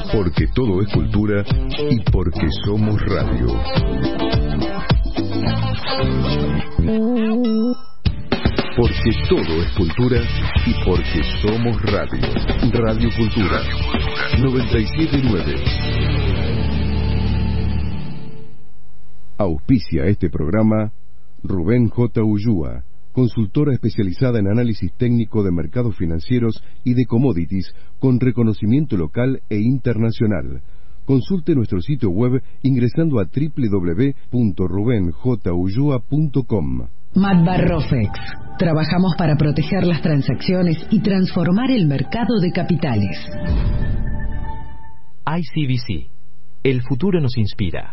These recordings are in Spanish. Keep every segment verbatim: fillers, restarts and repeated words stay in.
Porque todo es cultura y porque somos radio. Porque todo es cultura y porque somos radio. Radio Cultura noventa y siete punto nueve. Auspicia este programa Rubén J. Ulloa, consultora especializada en análisis técnico de mercados financieros y de commodities con reconocimiento local e internacional. Consulte nuestro sitio web ingresando a doble u doble u doble u punto ruben j ulloa punto com. Matbarrofex. Trabajamos para proteger las transacciones y transformar el mercado de capitales. I C B C. El futuro nos inspira.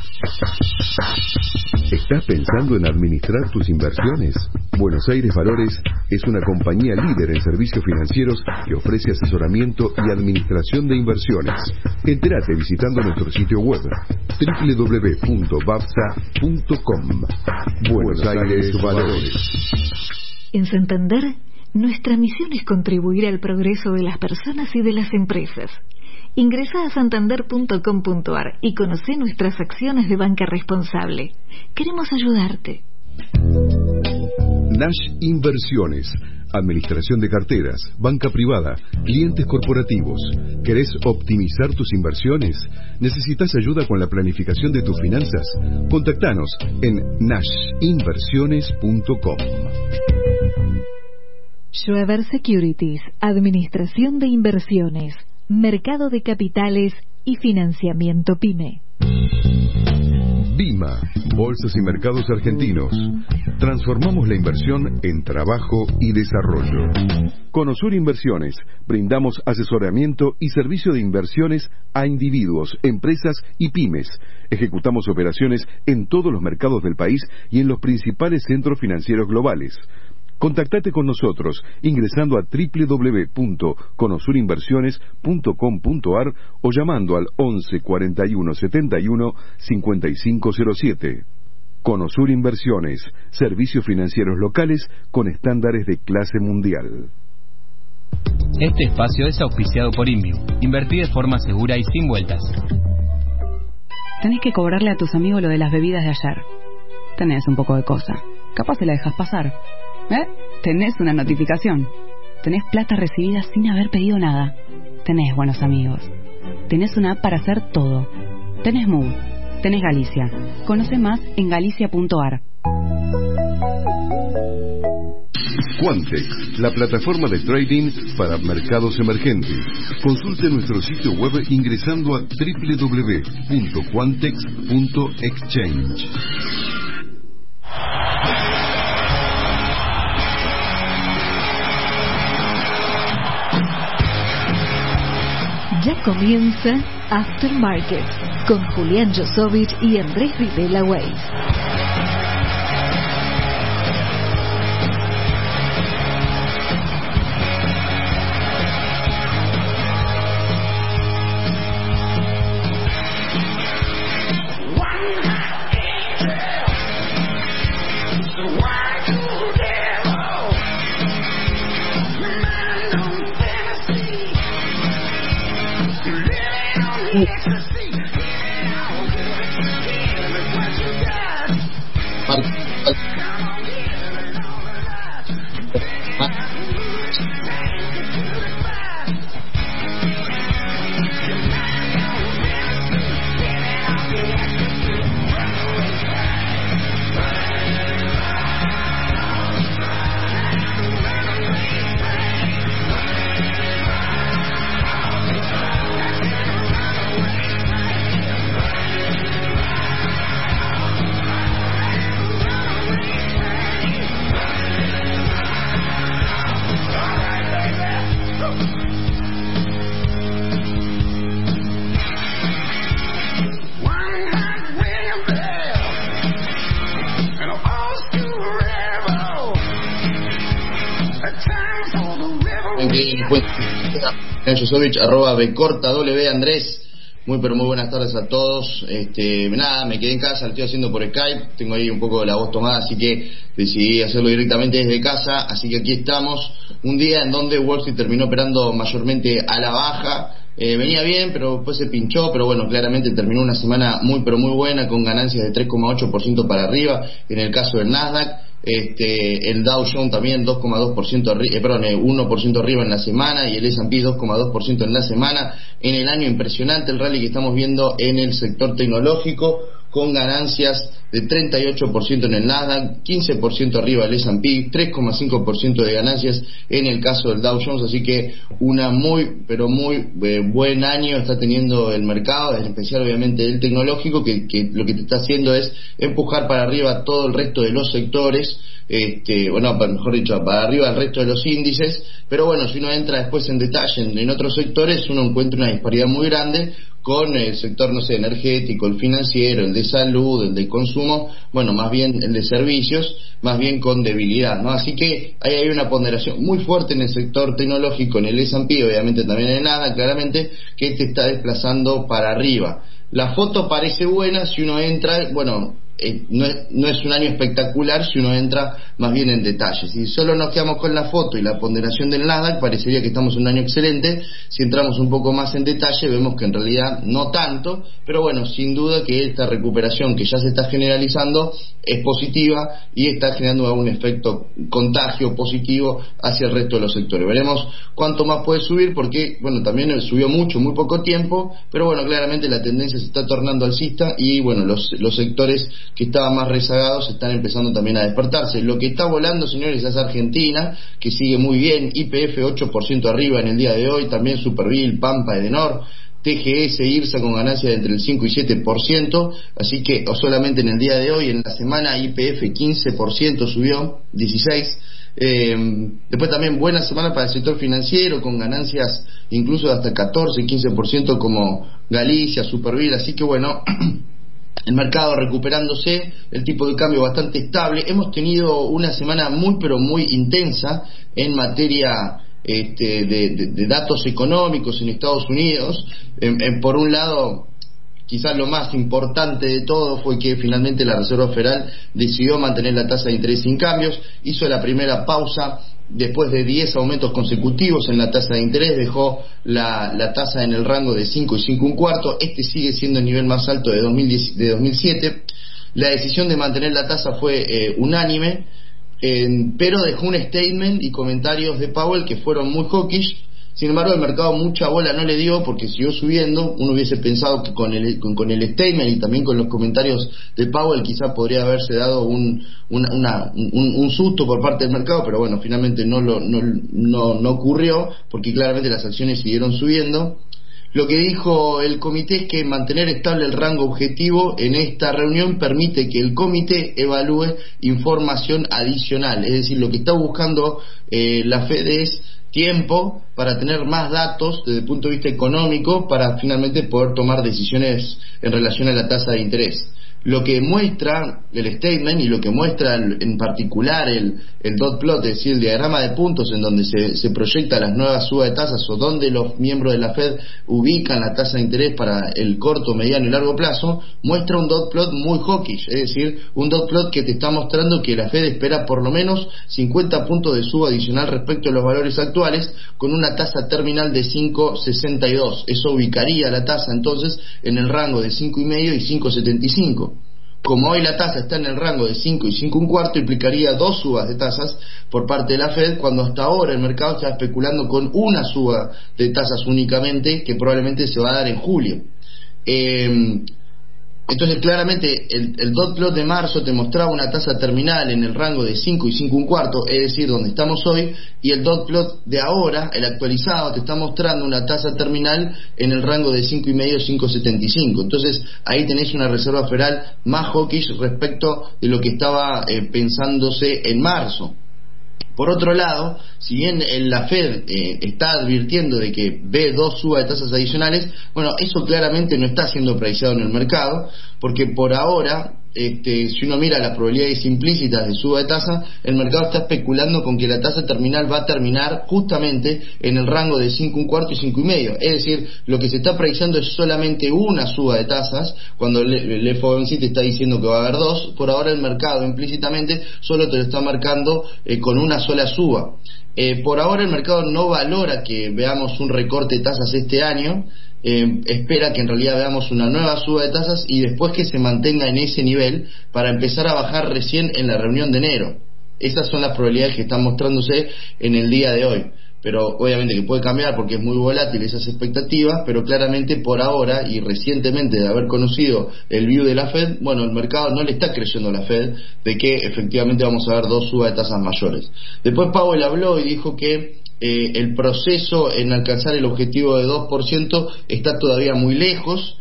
¿Estás pensando en administrar tus inversiones? Buenos Aires Valores es una compañía líder en servicios financieros que ofrece asesoramiento y administración de inversiones. Entérate visitando nuestro sitio web doble u doble u doble u punto babsa punto com. Buenos Aires Valores. En Santander, nuestra misión es contribuir al progreso de las personas y de las empresas. Ingresa a santander punto com punto a r y conoce nuestras acciones de banca responsable. Queremos ayudarte. Nash Inversiones. Administración de carteras, banca privada, clientes corporativos. ¿Querés optimizar tus inversiones? ¿Necesitas ayuda con la planificación de tus finanzas? Contactanos en nash inversiones punto com. Schweber Securities, Administración de Inversiones, Mercado de Capitales y Financiamiento PYME. Bima, Bolsas y Mercados Argentinos. Transformamos la inversión en trabajo y desarrollo. Conosur Inversiones. Brindamos asesoramiento y servicio de inversiones a individuos, empresas y pymes. Ejecutamos operaciones en todos los mercados del país y en los principales centros financieros globales. Contactate con nosotros ingresando a doble u doble u doble u punto conosur inversiones punto com punto a r o llamando al once cuarenta y uno setenta y uno cincuenta y cinco cero siete. Conosur Inversiones, servicios financieros locales con estándares de clase mundial. Este espacio es auspiciado por Inviu. Invertí de forma segura y sin vueltas. Tenés que cobrarle a tus amigos lo de las bebidas de ayer. Tenés un poco de cosa. Capaz se la dejas pasar. ¿Eh? Tenés una notificación. Tenés plata recibida sin haber pedido nada. Tenés buenos amigos. Tenés una app para hacer todo. Tenés Move. Tenés Galicia. Conoce más en galicia punto a r. Quantex, la plataforma de trading para mercados emergentes. Consulte nuestro sitio web ingresando a doble u doble u doble u punto quantex punto exchange. Ya comienza Aftermarket con Julián Josovich y Andrés Videla Weiss. Josovich, arroba Becorta W. Andrés, muy pero muy buenas tardes a todos. Este, nada, me quedé en casa, lo estoy haciendo por Skype, tengo ahí un poco la voz tomada, así que decidí hacerlo directamente desde casa. Así que aquí estamos, un día en donde Wall Street terminó operando mayormente a la baja, eh, venía bien, pero después se pinchó, pero bueno, claramente terminó una semana muy pero muy buena, con ganancias de tres coma ocho por ciento para arriba, en el caso del Nasdaq. Este, el Dow Jones también dos coma dos por ciento arri- eh, perdón, eh, uno por ciento arriba en la semana, y el S and P dos coma dos por ciento en la semana. En el año, impresionante el rally que estamos viendo en el sector tecnológico, con ganancias de treinta y ocho por ciento en el Nasdaq, quince por ciento arriba el S and P, tres coma cinco por ciento de ganancias en el caso del Dow Jones. Así que una muy pero muy eh, buen año está teniendo el mercado, en especial obviamente el tecnológico, que, que lo que te está haciendo es empujar para arriba todo el resto de los sectores, este, bueno, mejor dicho, para arriba el resto de los índices. Pero bueno, si uno entra después en detalle en, en otros sectores, uno encuentra una disparidad muy grande, con el sector, no sé, energético, el financiero, el de salud, el de consumo, bueno, más bien el de servicios, más bien con debilidad, ¿no? Así que ahí hay una ponderación muy fuerte en el sector tecnológico, en el S and P, obviamente también en el Nasdaq, claramente, que te está desplazando para arriba. La foto parece buena si uno entra, bueno, eh, no, es, no es un año espectacular si uno entra más bien en detalle. Si solo nos quedamos con la foto y la ponderación del Nasdaq, parecería que estamos en un año excelente. Si entramos un poco más en detalle, vemos que en realidad no tanto, pero bueno, sin duda que esta recuperación que ya se está generalizando es positiva y está generando un efecto contagio positivo hacia el resto de los sectores. Veremos cuánto más puede subir, porque bueno, también subió mucho, muy poco tiempo, pero bueno, claramente la tendencia se está tornando alcista, y bueno, los, los sectores que estaban más rezagados están empezando también a despertarse. Lo que está volando, señores, es Argentina, que sigue muy bien, Y P F ocho por ciento arriba en el día de hoy, también Superville, Pampa, Edenor, T G S, IRSA con ganancias de entre el cinco y siete por ciento, así que o solamente en el día de hoy, en la semana Y P F quince por ciento subió, dieciséis por ciento. Eh, después también buena semana para el sector financiero, con ganancias incluso de hasta catorce, quince por ciento, como Galicia, Superville. Así que bueno, el mercado recuperándose, el tipo de cambio bastante estable. Hemos tenido una semana muy pero muy intensa en materia este, de, de, de datos económicos en Estados Unidos. En, en, por un lado, quizás lo más importante de todo fue que finalmente la Reserva Federal decidió mantener la tasa de interés sin cambios, hizo la primera pausa después de diez aumentos consecutivos en la tasa de interés, dejó la, la tasa en el rango de cinco y cinco un cuarto. Este sigue siendo el nivel más alto de, dos mil diez, de dos mil siete. La decisión de mantener la tasa fue eh, unánime, eh, pero dejó un statement y comentarios de Powell que fueron muy hawkish. Sin embargo, el mercado mucha bola no le dio, porque siguió subiendo. Uno hubiese pensado que con el, con, con el statement y también con los comentarios de Powell quizá podría haberse dado un, una, una, un, un susto por parte del mercado, pero bueno, finalmente no, lo, no, no, no ocurrió, porque claramente las acciones siguieron subiendo. Lo que dijo el comité es que mantener estable el rango objetivo en esta reunión permite que el comité evalúe información adicional. Es decir, lo que está buscando eh, la Fed es tiempo para tener más datos desde el punto de vista económico, para finalmente poder tomar decisiones en relación a la tasa de interés. Lo que muestra el statement y lo que muestra en particular el, el dot plot, es decir, el diagrama de puntos en donde se, se proyecta las nuevas subas de tasas, o donde los miembros de la Fed ubican la tasa de interés para el corto, mediano y largo plazo, muestra un dot plot muy hawkish, es decir, un dot plot que te está mostrando que la Fed espera por lo menos cincuenta puntos de suba adicional respecto a los valores actuales, con una tasa terminal de cinco coma sesenta y dos. Eso ubicaría la tasa entonces en el rango de cinco coma cinco y cinco coma setenta y cinco. Como hoy la tasa está en el rango de cinco y cinco un cuarto, implicaría dos subas de tasas por parte de la Fed, cuando hasta ahora el mercado está especulando con una suba de tasas únicamente, que probablemente se va a dar en julio. Eh, entonces claramente el, el dot plot de marzo te mostraba una tasa terminal en el rango de cinco y cinco un cuarto, es decir, donde estamos hoy, y el dot plot de ahora, el actualizado, te está mostrando una tasa terminal en el rango de cinco coma cinco, cinco coma setenta y cinco. Entonces ahí tenés una Reserva Federal más hawkish respecto de lo que estaba eh, pensándose en marzo. Por otro lado, si bien la Fed eh, está advirtiendo de que ve dos subas de tasas adicionales, bueno, eso claramente no está siendo preciado en el mercado, porque por ahora, este, si uno mira las probabilidades implícitas de suba de tasa, el mercado está especulando con que la tasa terminal va a terminar justamente en el rango de cinco un cuarto y cinco y medio. Es decir, lo que se está preciando es solamente una suba de tasas, cuando el, el F O M C te está diciendo que va a haber dos. Por ahora el mercado implícitamente solo te lo está marcando eh, con una sola suba. Eh, por ahora el mercado no valora que veamos un recorte de tasas este año, eh, espera que en realidad veamos una nueva suba de tasas y después que se mantenga en ese nivel para empezar a bajar recién en la reunión de enero. Esas son las probabilidades que están mostrándose en el día de hoy. Pero obviamente que puede cambiar porque es muy volátil esas expectativas, pero claramente por ahora y recientemente de haber conocido el view de la Fed, bueno, el mercado no le está creyendo a la Fed de que efectivamente vamos a ver dos subas de tasas mayores. Después Powell habló y dijo que eh, el proceso en alcanzar el objetivo de dos por ciento está todavía muy lejos.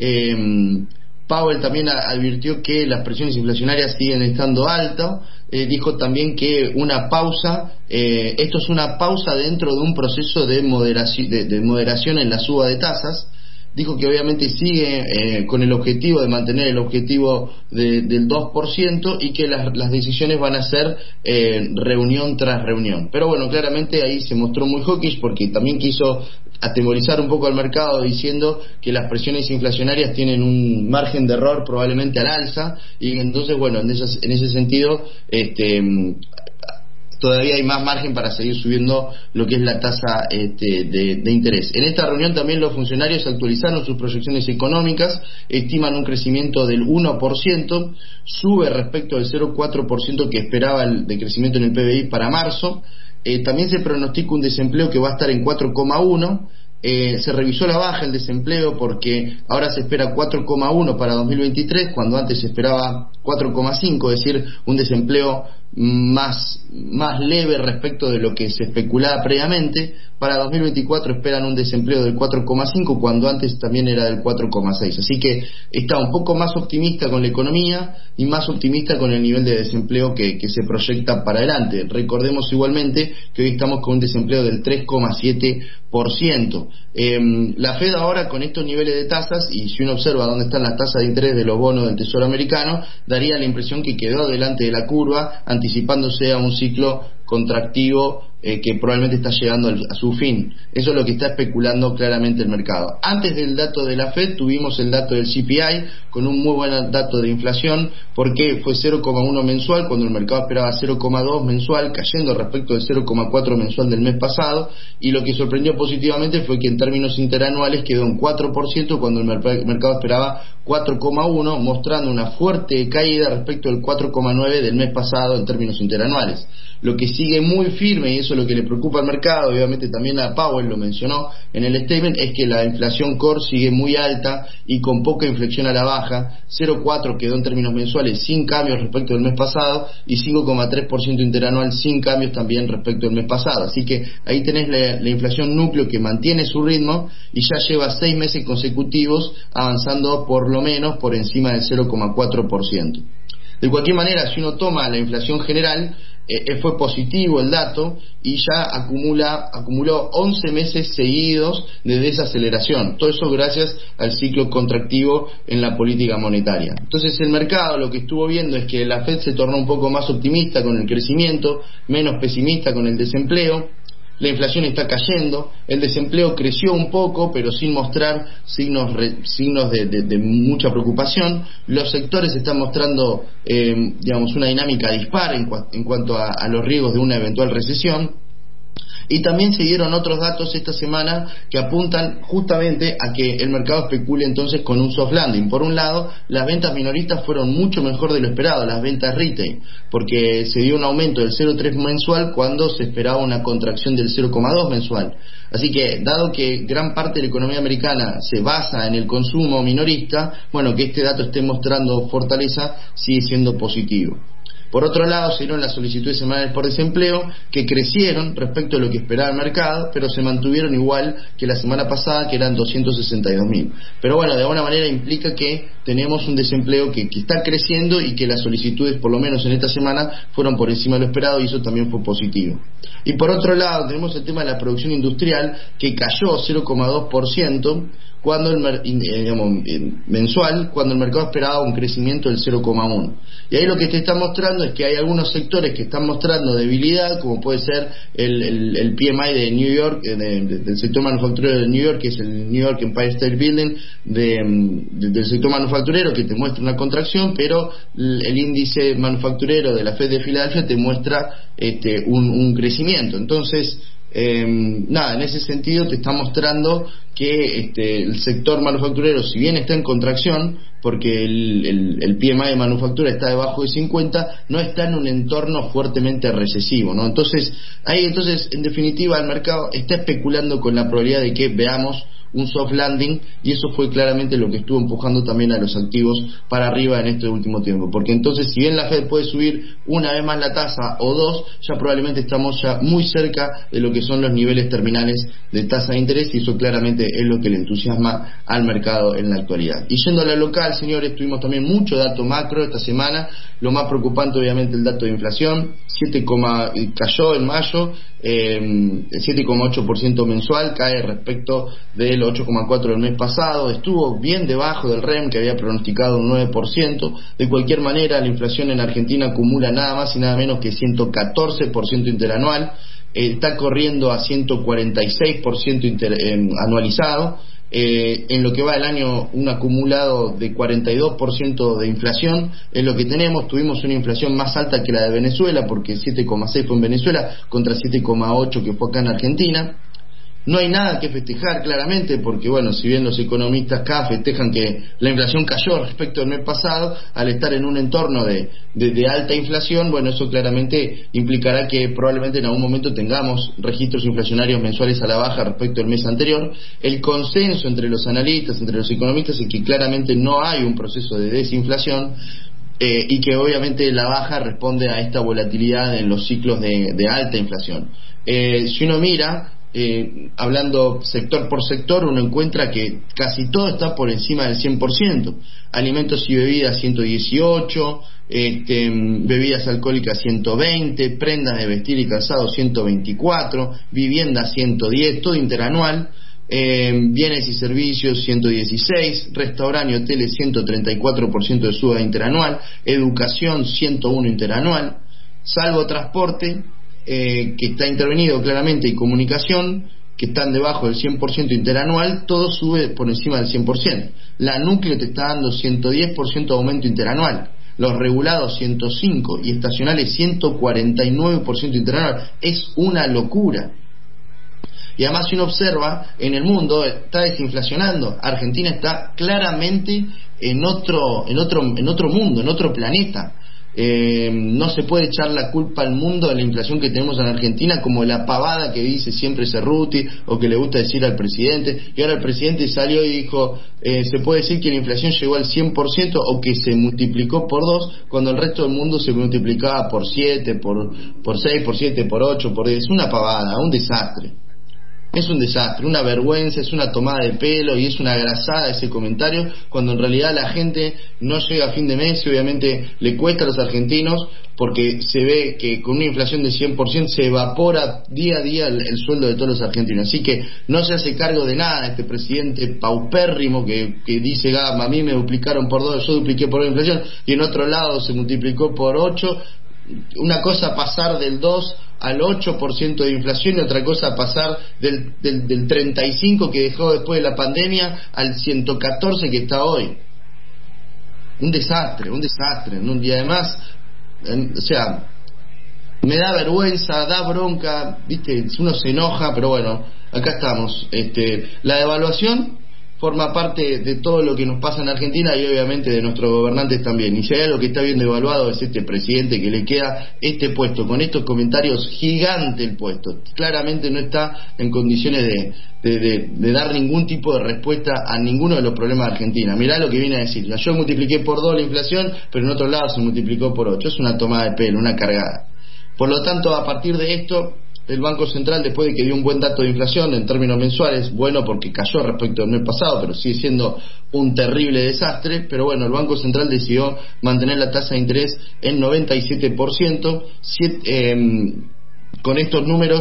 eh, Powell también advirtió que las presiones inflacionarias siguen estando altas. Eh, dijo también que una pausa, eh, esto es una pausa dentro de un proceso de moderación, de, de moderación en la suba de tasas. Dijo que obviamente sigue eh, con el objetivo de mantener el objetivo de, del dos por ciento y que las, las decisiones van a ser eh, reunión tras reunión. Pero bueno, claramente ahí se mostró muy hawkish porque también quiso atemorizar un poco al mercado diciendo que las presiones inflacionarias tienen un margen de error probablemente al alza y entonces bueno, en, esas, en ese sentido este todavía hay más margen para seguir subiendo lo que es la tasa este, de, de interés. En esta reunión también los funcionarios actualizaron sus proyecciones económicas, estiman un crecimiento del uno por ciento, sube respecto del cero coma cuatro por ciento que esperaba el, de crecimiento en el P B I para marzo. Eh, también se pronostica un desempleo que va a estar en cuatro coma uno. Eh, se revisó la baja el desempleo porque ahora se espera cuatro coma uno para dos mil veintitrés cuando antes se esperaba cuatro coma cinco, es decir, un desempleo más, más leve respecto de lo que se especulaba previamente. Para dos mil veinticuatro esperan un desempleo del cuatro coma cinco cuando antes también era del cuatro coma seis, así que está un poco más optimista con la economía y más optimista con el nivel de desempleo que, que se proyecta para adelante. Recordemos igualmente que hoy estamos con un desempleo del tres coma siete por ciento. Eh, la Fed ahora con estos niveles de tasas, y si uno observa dónde están las tasas de interés de los bonos del Tesoro americano, daría la impresión que quedó delante de la curva, anticipándose a un ciclo contractivo eh, que probablemente está llegando al, a su fin. Eso es lo que está especulando claramente el mercado. Antes del dato de la Fed tuvimos el dato del C P I con un muy buen dato de inflación porque fue cero coma uno mensual cuando el mercado esperaba cero coma dos mensual, cayendo respecto del cero coma cuatro mensual del mes pasado, y lo que sorprendió positivamente fue que en términos interanuales quedó en cuatro por ciento cuando el mercado esperaba cuatro coma uno, mostrando una fuerte caída respecto del cuatro coma nueve del mes pasado en términos interanuales. Lo que sigue muy firme, y eso es lo que le preocupa al mercado, obviamente también a Powell lo mencionó en el statement, es que la inflación core sigue muy alta y con poca inflexión a la baja. Cero coma cuatro quedó en términos mensuales sin cambios respecto del mes pasado y cinco coma tres por ciento interanual sin cambios también respecto del mes pasado. Así que ahí tenés la, la inflación núcleo que mantiene su ritmo y ya lleva seis meses consecutivos avanzando por lo menos por encima del cero coma cuatro por ciento. De cualquier manera, si uno toma la inflación general, eh, fue positivo el dato y ya acumula acumuló once meses seguidos de desaceleración. Todo eso gracias al ciclo contractivo en la política monetaria. Entonces el mercado lo que estuvo viendo es que la Fed se tornó un poco más optimista con el crecimiento, menos pesimista con el desempleo. La inflación está cayendo, el desempleo creció un poco, pero sin mostrar signos re, signos de, de, de mucha preocupación. Los sectores están mostrando, eh, digamos, una dinámica dispar en, cua, en cuanto a, a los riesgos de una eventual recesión. Y también se dieron otros datos esta semana que apuntan justamente a que el mercado especule entonces con un soft landing. Por un lado, las ventas minoristas fueron mucho mejor de lo esperado, las ventas retail, porque se dio un aumento del cero coma tres mensual cuando se esperaba una contracción del cero coma dos mensual. Así que, dado que gran parte de la economía americana se basa en el consumo minorista, bueno, que este dato esté mostrando fortaleza sigue siendo positivo. Por otro lado, se dieron las solicitudes semanales por desempleo, que crecieron respecto a lo que esperaba el mercado, pero se mantuvieron igual que la semana pasada, que eran doscientos sesenta y dos mil. Pero bueno, de alguna manera implica que tenemos un desempleo que, que está creciendo y que las solicitudes, por lo menos en esta semana, fueron por encima de lo esperado y eso también fue positivo. Y por otro lado, tenemos el tema de la producción industrial, que cayó cero coma dos por ciento cuando el eh, digamos, mensual, cuando el mercado esperaba un crecimiento del cero coma uno. Y ahí lo que te está mostrando es que hay algunos sectores que están mostrando debilidad, como puede ser el, el, el P M I de New York, de, de, del sector manufacturero de New York, que es el New York Empire State Building, de, de, del sector manufacturero, que te muestra una contracción, pero el, el índice manufacturero de la Fed de Filadelfia te muestra este, un, un crecimiento. Entonces, Eh, nada, en ese sentido te está mostrando que este, el sector manufacturero, si bien está en contracción, porque el, el, el P M I de manufactura está debajo de cincuenta, no está en un entorno fuertemente recesivo, ¿no? Entonces, ahí entonces, en definitiva, el mercado está especulando con la probabilidad de que veamos un soft landing, y eso fue claramente lo que estuvo empujando también a los activos para arriba en este último tiempo, porque entonces si bien la Fed puede subir una vez más la tasa o dos, ya probablemente estamos ya muy cerca de lo que son los niveles terminales de tasa de interés, y eso claramente es lo que le entusiasma al mercado en la actualidad. Y yendo a la local, señores, tuvimos también mucho dato macro esta semana. Lo más preocupante obviamente el dato de inflación, siete, cayó en mayo, eh, siete coma ocho por ciento mensual, cae respecto del ocho coma cuatro por ciento del mes pasado, estuvo bien debajo del R E M, que había pronosticado un nueve por ciento. De cualquier manera, la inflación en Argentina acumula nada más y nada menos que ciento catorce por ciento interanual, eh, está corriendo a ciento cuarenta y seis por ciento inter, eh, anualizado. Eh, en lo que va del año, un acumulado de cuarenta y dos por ciento de inflación es lo que tenemos. Tuvimos una inflación más alta que la de Venezuela, porque siete coma seis fue en Venezuela contra siete coma ocho que fue acá en Argentina. No hay nada que festejar claramente, porque bueno, si bien los economistas acá festejan que la inflación cayó respecto al mes pasado, al estar en un entorno de, de, de alta inflación, bueno, eso claramente implicará que probablemente en algún momento tengamos registros inflacionarios mensuales a la baja respecto al mes anterior. El consenso entre los analistas, entre los economistas, es que claramente no hay un proceso de desinflación, eh, y que obviamente la baja responde a esta volatilidad en los ciclos de, de alta inflación. Eh, si uno mira, Eh, hablando sector por sector, uno encuentra que casi todo está por encima del cien por ciento. Alimentos y bebidas ciento dieciocho, este, bebidas alcohólicas ciento veinte, prendas de vestir y calzado ciento veinticuatro, vivienda ciento diez, todo interanual. Eh, bienes y servicios ciento dieciséis, restaurante y hoteles ciento treinta y cuatro por ciento de suba interanual, educación ciento uno interanual, salvo transporte, Eh, que está intervenido claramente, y comunicación, que están debajo del cien por ciento interanual, todo sube por encima del cien por ciento. La núcleo te está dando ciento diez por ciento de aumento interanual, los regulados ciento cinco y estacionales ciento cuarenta y nueve por ciento interanual. Es una locura. Y además, si uno observa, en el mundo está desinflacionando. Argentina está claramente en otro, en otro, en otro mundo, en otro planeta. Eh, no se puede echar la culpa al mundo de la inflación que tenemos en Argentina, como la pavada que dice siempre Cerruti o que le gusta decir al presidente. Y ahora el presidente salió y dijo, eh, se puede decir que la inflación llegó al cien por ciento o que se multiplicó por dos, cuando el resto del mundo se multiplicaba por siete, por, por seis, por siete, por ocho, por diez. Es una pavada, un desastre. Es un desastre, una vergüenza, es una tomada de pelo y es una grasada ese comentario, cuando en realidad la gente no llega a fin de mes y obviamente le cuesta a los argentinos, porque se ve que con una inflación de cien por ciento se evapora día a día el, el sueldo de todos los argentinos. Así que no se hace cargo de nada este presidente paupérrimo que, que dice, ah, a mí me duplicaron por dos, yo dupliqué por la inflación, y en otro lado se multiplicó por ocho. Una cosa pasar del dos al ocho por ciento de inflación, y otra cosa pasar del, del, del treinta y cinco que dejó después de la pandemia al ciento catorce que está hoy. Un desastre, un desastre, ¿no? Y además, o sea, me da vergüenza, da bronca, viste, uno se enoja, pero bueno, acá estamos. Este, la devaluación forma parte de todo lo que nos pasa en Argentina, y obviamente de nuestros gobernantes también. Y si hay algo que está bien devaluado es este presidente, que le queda este puesto, con estos comentarios, gigante el puesto. Claramente no está en condiciones de, de, de, de dar ningún tipo de respuesta a ninguno de los problemas de Argentina. Mirá lo que viene a decir: yo multipliqué por dos la inflación, pero en otro lado se multiplicó por ocho. Es una tomada de pelo, una cargada. Por lo tanto, a partir de esto, el Banco Central, después de que dio un buen dato de inflación en términos mensuales, bueno, porque cayó respecto al mes pasado, pero sigue siendo un terrible desastre, pero bueno, el Banco Central decidió mantener la tasa de interés en noventa y siete por ciento. Siete, eh, con estos números,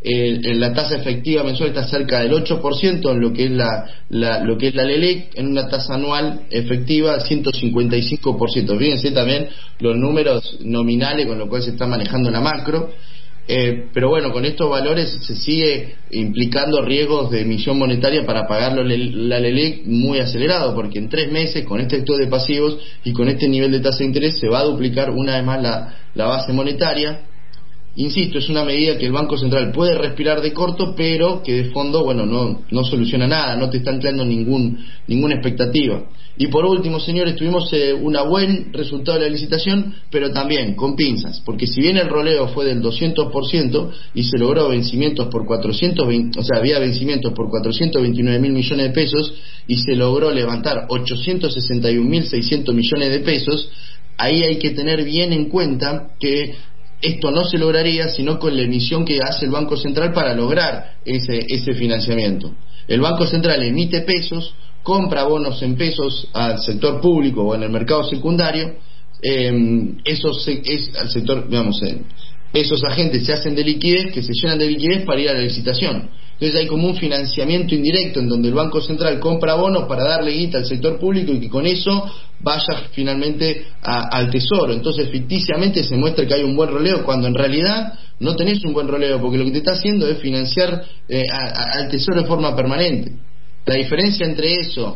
eh, la tasa efectiva mensual está cerca del ocho por ciento en lo que es la, la lo que es la LELIQ, en una tasa anual efectiva ciento cincuenta y cinco por ciento. Fíjense también los números nominales con los cuales se está manejando la macro. Eh, pero bueno, con estos valores se sigue implicando riesgos de emisión monetaria para pagar la LELIQ muy acelerado, porque en tres meses, con este sector de pasivos y con este nivel de tasa de interés, se va a duplicar una vez más la, la base monetaria. Insisto, es una medida que el Banco Central puede respirar de corto, pero que de fondo, bueno, no, no soluciona nada, no te están creando ningún, ninguna expectativa. Y por último, señores, tuvimos eh, un buen resultado de la licitación, pero también con pinzas, porque si bien el roleo fue del doscientos por ciento y se logró vencimientos por cuatrocientos veinte, o sea, había vencimientos por cuatrocientos veintinueve mil millones de pesos y se logró levantar ochocientos sesenta y un mil seiscientos millones de pesos, ahí hay que tener bien en cuenta que esto no se lograría sino con la emisión que hace el Banco Central para lograr ese, ese financiamiento. El Banco Central emite pesos, compra bonos en pesos al sector público o en el mercado secundario, eh, esos, es, al sector, digamos, eh, esos agentes se hacen de liquidez, que se llenan de liquidez para ir a la licitación. Entonces hay como un financiamiento indirecto en donde el Banco Central compra bonos para darle guita al sector público y que con eso vaya finalmente a, al tesoro. Entonces ficticiamente se muestra que hay un buen roleo cuando en realidad no tenés un buen roleo, porque lo que te está haciendo es financiar eh, a, a, al tesoro de forma permanente. La diferencia entre eso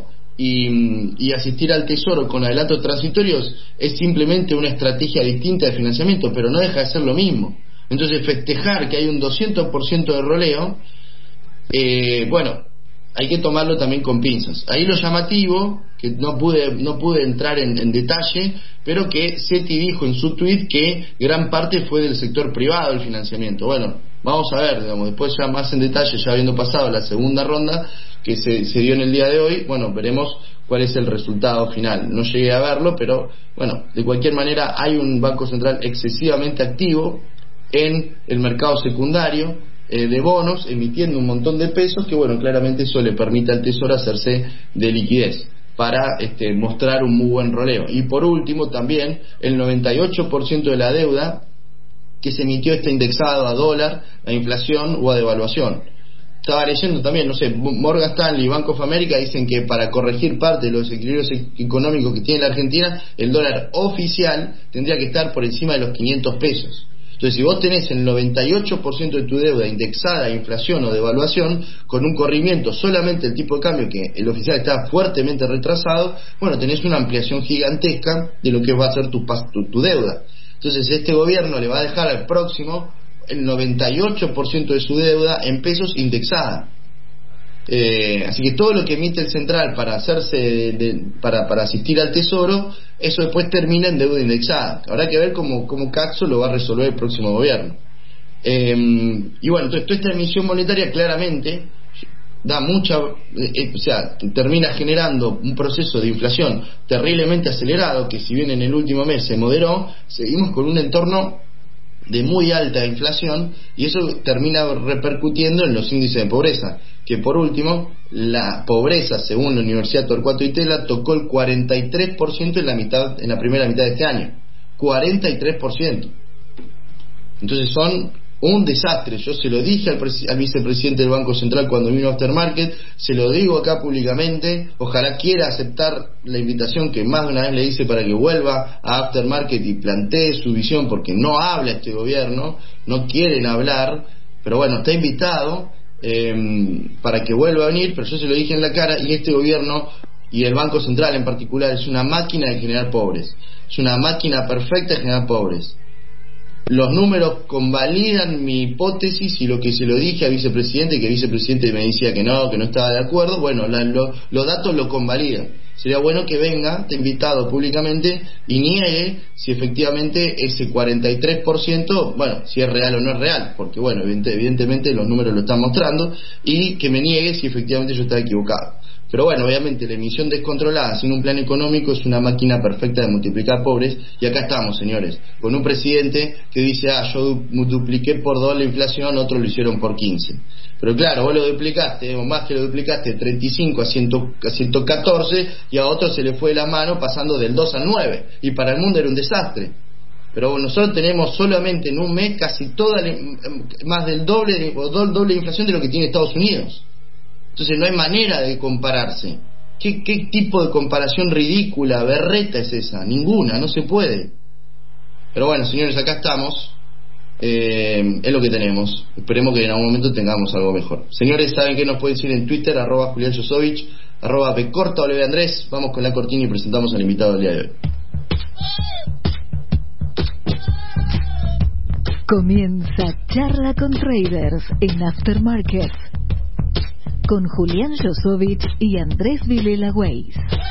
y, y asistir al tesoro con adelantos transitorios es simplemente una estrategia distinta de financiamiento, pero no deja de ser lo mismo. Entonces festejar que hay un doscientos por ciento de roleo, Eh, bueno, hay que tomarlo también con pinzas. Ahí lo llamativo, que no pude no pude entrar en, en detalle, pero que SETI dijo en su tweet que gran parte fue del sector privado el financiamiento. Bueno, vamos a ver, digamos, después ya más en detalle, ya habiendo pasado la segunda ronda que se, se dio en el día de hoy, bueno, veremos cuál es el resultado final. No llegué a verlo, pero bueno, de cualquier manera hay un Banco Central excesivamente activo en el mercado secundario Eh, de bonos, emitiendo un montón de pesos, que bueno, claramente eso le permite al Tesoro hacerse de liquidez para este, mostrar un muy buen roleo. Y por último también el noventa y ocho por ciento de la deuda que se emitió está indexado a dólar, a inflación o a devaluación. Estaba leyendo también, no sé, Morgan Stanley y Bank of America dicen que para corregir parte de los desequilibrios económicos que tiene la Argentina, el dólar oficial tendría que estar por encima de los quinientos pesos. Entonces, si vos tenés el noventa y ocho por ciento de tu deuda indexada a inflación o devaluación, con un corrimiento solamente del tipo de cambio, que el oficial está fuertemente retrasado, bueno, tenés una ampliación gigantesca de lo que va a ser tu, tu, tu deuda. Entonces, este gobierno le va a dejar al próximo el noventa y ocho por ciento de su deuda en pesos indexada. Eh, así que todo lo que emite el central para hacerse de, de, para, para asistir al tesoro, eso después termina en deuda indexada. Habrá que ver cómo, cómo Caxo lo va a resolver el próximo gobierno. Eh, y bueno, entonces toda esta emisión monetaria claramente da mucha, eh, o sea, termina generando un proceso de inflación terriblemente acelerado, que si bien en el último mes se moderó, seguimos con un entorno de muy alta inflación, y eso termina repercutiendo en los índices de pobreza, que por último la pobreza, según la Universidad Torcuato Di Tella, tocó el cuarenta y tres por ciento en la mitad, en la primera mitad de este año. cuarenta y tres por ciento. Entonces son un desastre. Yo se lo dije al, al vicepresidente del Banco Central cuando vino a Aftermarket, se lo digo acá públicamente, ojalá quiera aceptar la invitación que más de una vez le hice para que vuelva a Aftermarket y plantee su visión, porque no habla este gobierno, no quieren hablar, pero bueno, está invitado eh, para que vuelva a venir, pero yo se lo dije en la cara, y este gobierno y el Banco Central en particular es una máquina de generar pobres, es una máquina perfecta de generar pobres. Los números convalidan mi hipótesis, y lo que se lo dije al vicepresidente, que el vicepresidente me decía que no, que no estaba de acuerdo, bueno, la, lo, los datos lo convalidan. Sería bueno que venga, esté invitado públicamente, y niegue si efectivamente ese cuarenta y tres por ciento, bueno, si es real o no es real, porque bueno, evidentemente los números lo están mostrando, y que me niegue si efectivamente yo estaba equivocado. Pero bueno, obviamente la emisión descontrolada sin un plan económico es una máquina perfecta de multiplicar pobres, y acá estamos, señores, con un presidente que dice, ah, yo dupliqué por dos la inflación, otros lo hicieron por quince. Pero claro, vos lo duplicaste, o más que lo duplicaste, de treinta y cinco a ciento catorce, y a otros se le fue la mano pasando del dos al nueve, y para el mundo era un desastre. pero nosotros tenemos solamente en un mes casi toda la, más del doble o do, doble de inflación de lo que tiene Estados Unidos. Entonces no hay manera de compararse. ¿Qué, qué tipo de comparación ridícula, berreta es esa? Ninguna, no se puede. Pero bueno, señores, acá estamos. Eh, es lo que tenemos. Esperemos que en algún momento tengamos algo mejor. Señores, saben que nos pueden decir en Twitter, arroba Julián Josovich, arroba Becorta W Andrés. Vamos con la cortina y presentamos al invitado del día de hoy. Comienza Charla con Traders en Aftermarket con Julián Josovich y Andrés Vilela Weiss.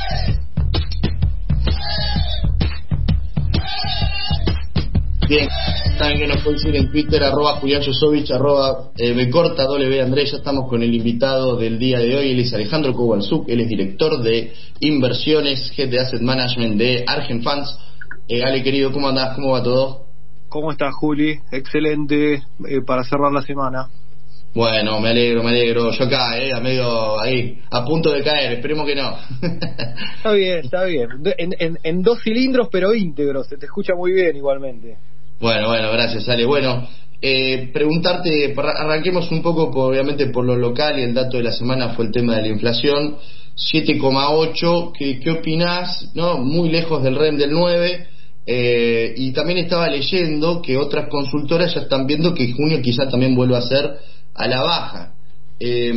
Bien, saben que nos pueden seguir en Twitter, arroba Julián Josovich, arroba eh, Becorta W Andrés. Ya estamos con el invitado del día de hoy. Él es Alejandro Kowalczuk, él es director de inversiones, Head de Asset Management de Argent Funds. Eh, Ale, querido, ¿cómo andás? ¿Cómo va todo? ¿Cómo estás, Juli? Excelente, eh, para cerrar la semana. Bueno, me alegro, me alegro. Yo acá, eh, a medio ahí, a punto de caer, esperemos que no. Está bien, está bien. En, en, en dos cilindros, pero íntegros, se te escucha muy bien igualmente. Bueno, bueno, gracias, Ale. Bueno, eh, preguntarte, arranquemos un poco, por, obviamente, por lo local, y el dato de la semana fue el tema de la inflación, siete coma ocho. ¿Qué, qué opinás? ¿No? Muy lejos del R E M del nueve. Eh, y también estaba leyendo que otras consultoras ya están viendo que junio quizá también vuelva a ser a la baja. Eh,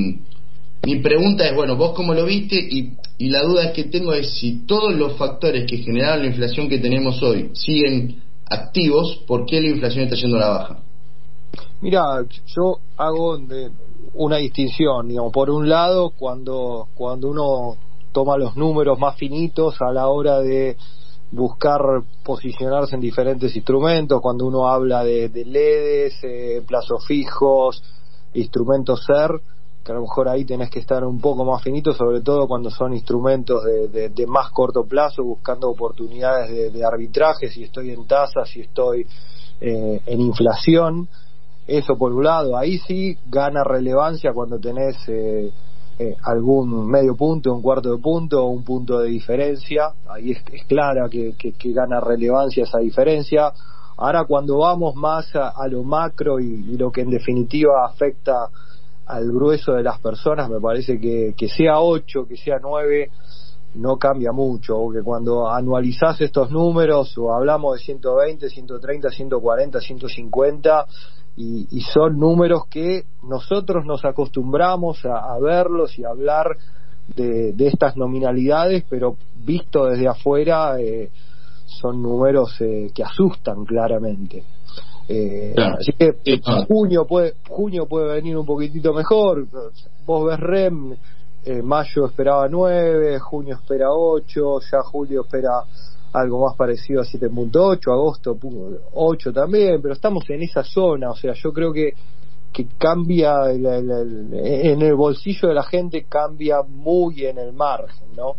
mi pregunta es, bueno, vos cómo lo viste, y, y la duda es que tengo es si todos los factores que generaron la inflación que tenemos hoy siguen activos, ¿por qué la inflación está yendo a la baja? Mira, yo hago de una distinción, digamos, por un lado, cuando, cuando uno toma los números más finitos a la hora de buscar posicionarse en diferentes instrumentos, cuando uno habla de, de L E Ds, eh, plazos fijos, instrumentos S E R, que a lo mejor ahí tenés que estar un poco más finito, sobre todo cuando son instrumentos de, de, de más corto plazo, buscando oportunidades de, de arbitraje, si estoy en tasas, si estoy eh, en inflación. Eso por un lado, ahí sí gana relevancia cuando tenés eh, Eh, algún medio punto, un cuarto de punto, un punto de diferencia. Ahí es, es clara que, que, que gana relevancia esa diferencia. Ahora, cuando vamos más a, a lo macro y, y lo que en definitiva afecta al grueso de las personas, me parece que, que sea ocho, que sea nueve, no cambia mucho, porque cuando anualizás estos números, o hablamos de ciento veinte, ciento treinta, ciento cuarenta, ciento cincuenta, Y, y son números que nosotros nos acostumbramos a, a verlos y a hablar de, de estas nominalidades, pero visto desde afuera eh, son números eh, que asustan claramente. Eh, claro. Así que eh, junio puede junio puede venir un poquitito mejor. Vos ves R E M, eh, mayo esperaba nueve, junio espera ocho, ya julio espera algo más parecido a siete punto ocho, agosto ocho también, pero estamos en esa zona. O sea, yo creo que que cambia el, el, el, en el bolsillo de la gente, cambia muy en el margen, ¿no?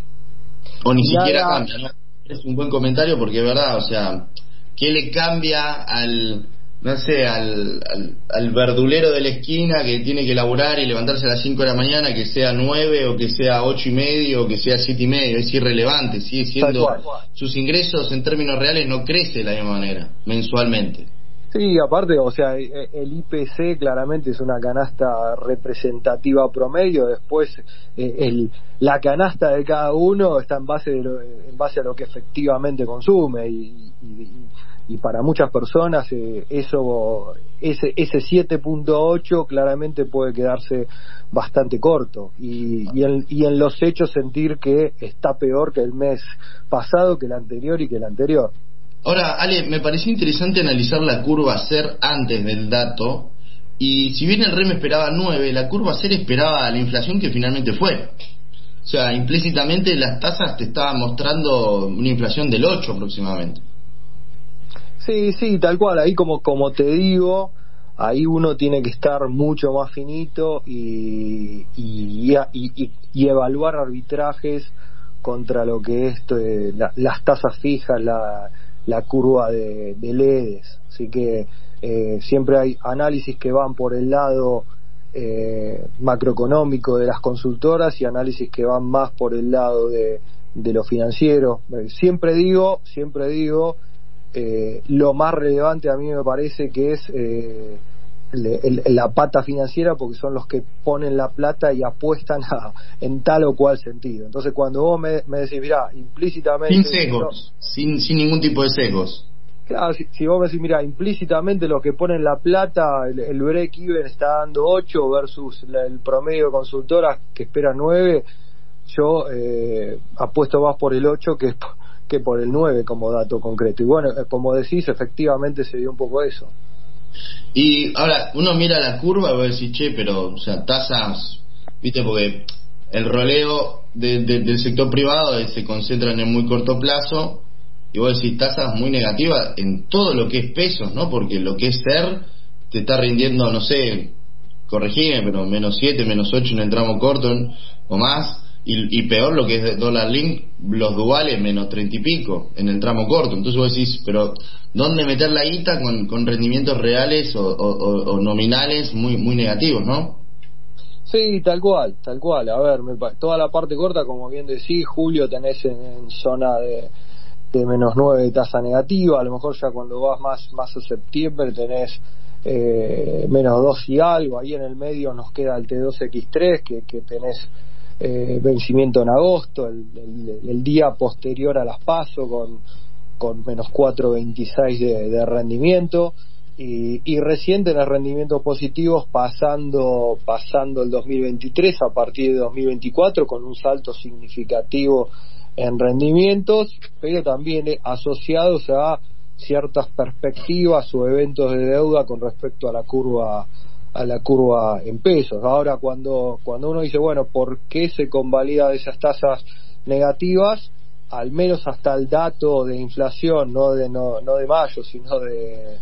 O ni Nada... siquiera cambia, ¿no? Es un buen comentario, porque es verdad, o sea, ¿qué le cambia al, no sé, al, al, al verdulero de la esquina que tiene que laburar y levantarse a las cinco de la mañana, que sea nueve o que sea ocho y medio o que sea siete y medio? Es irrelevante, sigue siendo, sus ingresos en términos reales no crece de la misma manera mensualmente. Sí, aparte, o sea, el I P C claramente es una canasta representativa promedio. Después el, la canasta de cada uno está en base de lo, en base a lo que efectivamente consume, y, y, y para muchas personas eh, eso ese ese siete punto ocho claramente puede quedarse bastante corto, y, y, en, y en los hechos sentir que está peor que el mes pasado, que el anterior y que el anterior. Ahora, Ale, me pareció interesante analizar la curva S E R antes del dato, y si bien el R E M esperaba nueve, la curva S E R esperaba la inflación que finalmente fue. O sea, implícitamente las tasas te estaban mostrando una inflación del ocho aproximadamente. Sí, sí, tal cual. Ahí como como te digo, ahí uno tiene que estar mucho más finito y y, y, y, y evaluar arbitrajes contra lo que es eh, la, las tasas fijas, la la curva de, de L E Ds. Así que eh, siempre hay análisis que van por el lado eh, macroeconómico de las consultoras y análisis que van más por el lado de, de lo financiero. Eh, siempre digo, siempre digo, eh, lo más relevante a mí me parece que es eh, el, el, la pata financiera, porque son los que ponen la plata y apuestan a, en tal o cual sentido. Entonces cuando vos me, me decís, mirá, implícitamente... Sin sesgos, no, sin, sin ningún tipo de sesgos. Claro, si, si vos me decís, mira, implícitamente los que ponen la plata, el, el break-even está dando ocho versus la, el promedio de consultoras que espera nueve, yo eh, apuesto más por el ocho que, que por el nueve como dato concreto. Y bueno, como decís, efectivamente se dio un poco eso. Y ahora, uno mira la curva y va a decir, che, pero, o sea, tasas, viste, porque el roleo de, de, del sector privado se concentra en el muy corto plazo. Y vos decís tasas muy negativas en todo lo que es pesos, ¿no? Porque lo que es ser te está rindiendo, no sé, corregime, pero menos siete, menos ocho en el tramo corto o más. Y, y peor lo que es dólar link, los duales menos treinta y pico en el tramo corto. Entonces vos decís, pero ¿dónde meter la guita con, con rendimientos reales o, o, o nominales muy, muy negativos, no? Sí, tal cual, tal cual. A ver, me, toda la parte corta, como bien decís, Julio, tenés en, en zona de... de menos nueve de tasa negativa. A lo mejor ya cuando vas más más a septiembre tenés eh, menos dos y algo. Ahí en el medio nos queda el T dos X tres que, que tenés eh, vencimiento en agosto, el, el, el día posterior a las PASO con, con menos cuatro veintiséis de, de rendimiento, y, y recién tenés rendimientos positivos pasando pasando el dos mil veintitrés a partir de dos mil veinticuatro con un salto significativo en rendimientos, pero también asociados a ciertas perspectivas o eventos de deuda con respecto a la curva a la curva en pesos. Ahora, cuando cuando uno dice, bueno, ¿por qué se convalida de esas tasas negativas? Al menos hasta el dato de inflación, no de no, no de mayo, sino de,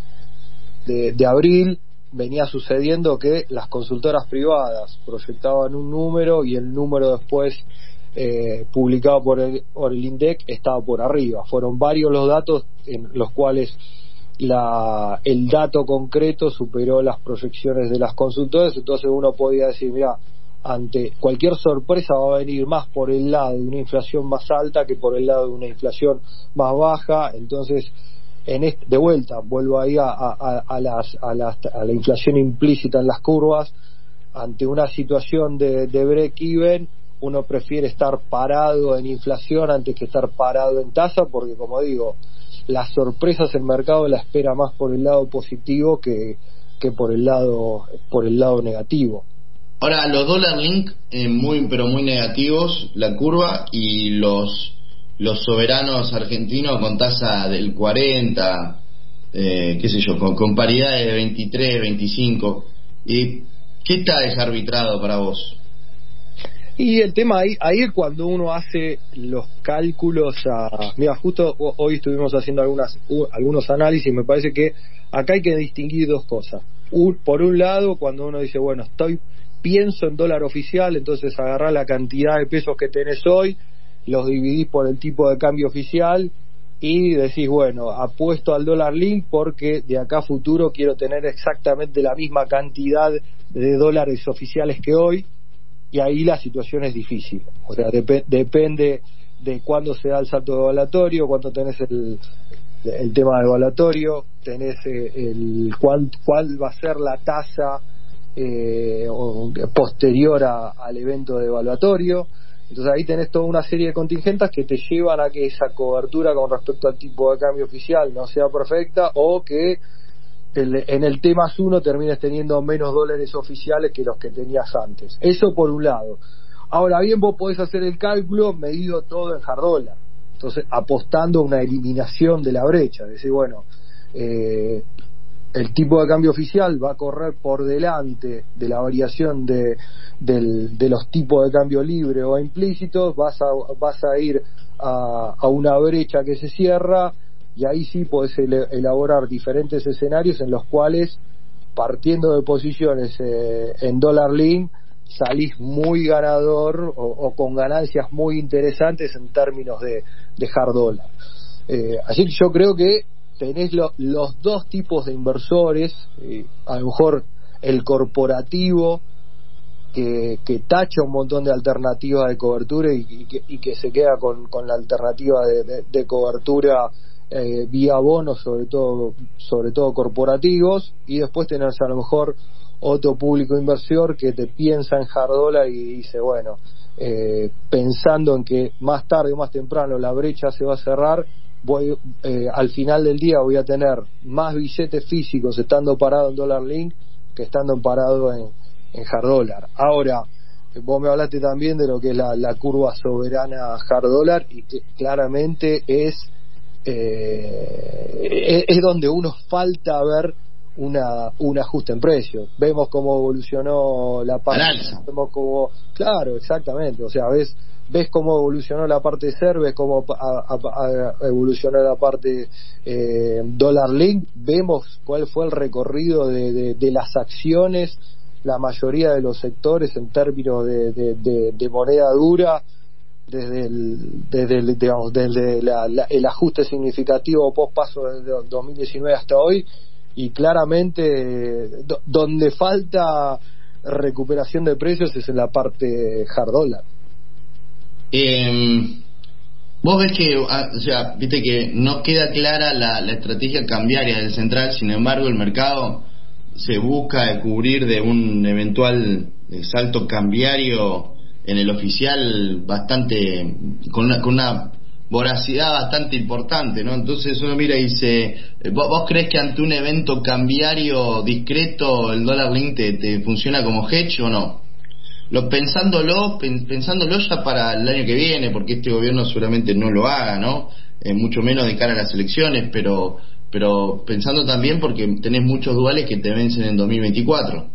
de de abril, venía sucediendo que las consultoras privadas proyectaban un número y el número después Eh, publicado por el, por el INDEC estaba por arriba. Fueron varios los datos en los cuales la, el dato concreto superó las proyecciones de las consultoras. Entonces uno podía decir, mira, ante cualquier sorpresa va a venir más por el lado de una inflación más alta que por el lado de una inflación más baja. Entonces, en este, de vuelta vuelvo ahí a, a, a, las, a, las, a la inflación implícita en las curvas. Ante una situación de, de break-even, uno prefiere estar parado en inflación antes que estar parado en tasa, porque, como digo, las sorpresas el mercado la espera más por el lado positivo que, que por el lado por el lado negativo. Ahora, los dólar link eh, muy pero muy negativos la curva, y los los soberanos argentinos con tasa del cuarenta, eh, qué sé yo, con, con paridades de veintitrés, veinticinco. ¿Y qué está desarbitrado para vos? Y el tema ahí, ahí es cuando uno hace los cálculos a... Mira, justo hoy estuvimos haciendo algunas uh, algunos análisis, y me parece que acá hay que distinguir dos cosas. Un, por un lado, cuando uno dice, bueno, estoy pienso en dólar oficial, entonces agarrá la cantidad de pesos que tenés hoy, los dividís por el tipo de cambio oficial y decís, bueno, apuesto al dólar link porque de acá a futuro quiero tener exactamente la misma cantidad de dólares oficiales que hoy. Y ahí la situación es difícil, o sea, dep- depende de cuándo se da el salto evaluatorio, cuándo tenés el, el tema de evaluatorio, tenés el cuál, cuál va a ser la tasa eh, posterior a, al evento de evaluatorio. Entonces ahí tenés toda una serie de contingentes que te llevan a que esa cobertura con respecto al tipo de cambio oficial no sea perfecta, o que El, en el T más uno termines teniendo menos dólares oficiales que los que tenías antes. Eso por un lado. Ahora bien, vos podés hacer el cálculo medido todo en hard dólar, entonces apostando a una eliminación de la brecha, decir, bueno, eh, el tipo de cambio oficial va a correr por delante de la variación de, del, de los tipos de cambio libre o implícitos, vas a, vas a ir a, a una brecha que se cierra. Y ahí sí podés elaborar diferentes escenarios en los cuales, partiendo de posiciones eh, en dólar link, salís muy ganador o, o con ganancias muy interesantes en términos de, de hard dólar. Eh, así que yo creo que tenés lo, los dos tipos de inversores, eh, a lo mejor el corporativo, que, que tacha un montón de alternativas de cobertura y, y, que, y que se queda con, con la alternativa de, de, de cobertura eh, vía bonos, sobre todo sobre todo corporativos, y después tenés a lo mejor otro público inversor que te piensa en hard dollar y dice, bueno, eh, pensando en que más tarde o más temprano la brecha se va a cerrar, voy eh, al final del día voy a tener más billetes físicos estando parado en dólar link que estando parado en, en hard dollar. Ahora, vos me hablaste también de lo que es la, la curva soberana hard dollar, y que claramente es eh, es donde uno falta ver una un ajuste en precios. Vemos cómo evolucionó la parte, vemos cómo, claro, exactamente, o sea, ves ves cómo evolucionó la parte de S E R, ves cómo a, a, a evolucionó la parte eh, dólar link, vemos cuál fue el recorrido de, de, de las acciones, la mayoría de los sectores en términos de, de, de, de moneda dura, desde el, desde el, digamos, desde la, la, el ajuste significativo post paso desde dos mil diecinueve hasta hoy, y claramente do, donde falta recuperación de precios es en la parte hard dollar. Eh, vos ves que, o sea, viste que no queda clara la, la estrategia cambiaria del central, sin embargo el mercado se busca cubrir de un eventual salto cambiario en el oficial bastante, con una, con una voracidad bastante importante, ¿no? Entonces uno mira y dice, ¿vos, vos crees que ante un evento cambiario discreto el dólar link te, te funciona como hedge o no? Lo, pensándolo, pensándolo ya para el año que viene, porque este gobierno seguramente no lo haga, ¿no? Eh, mucho menos de cara a las elecciones, pero pero pensando también porque tenés muchos duales que te vencen en dos mil veinticuatro.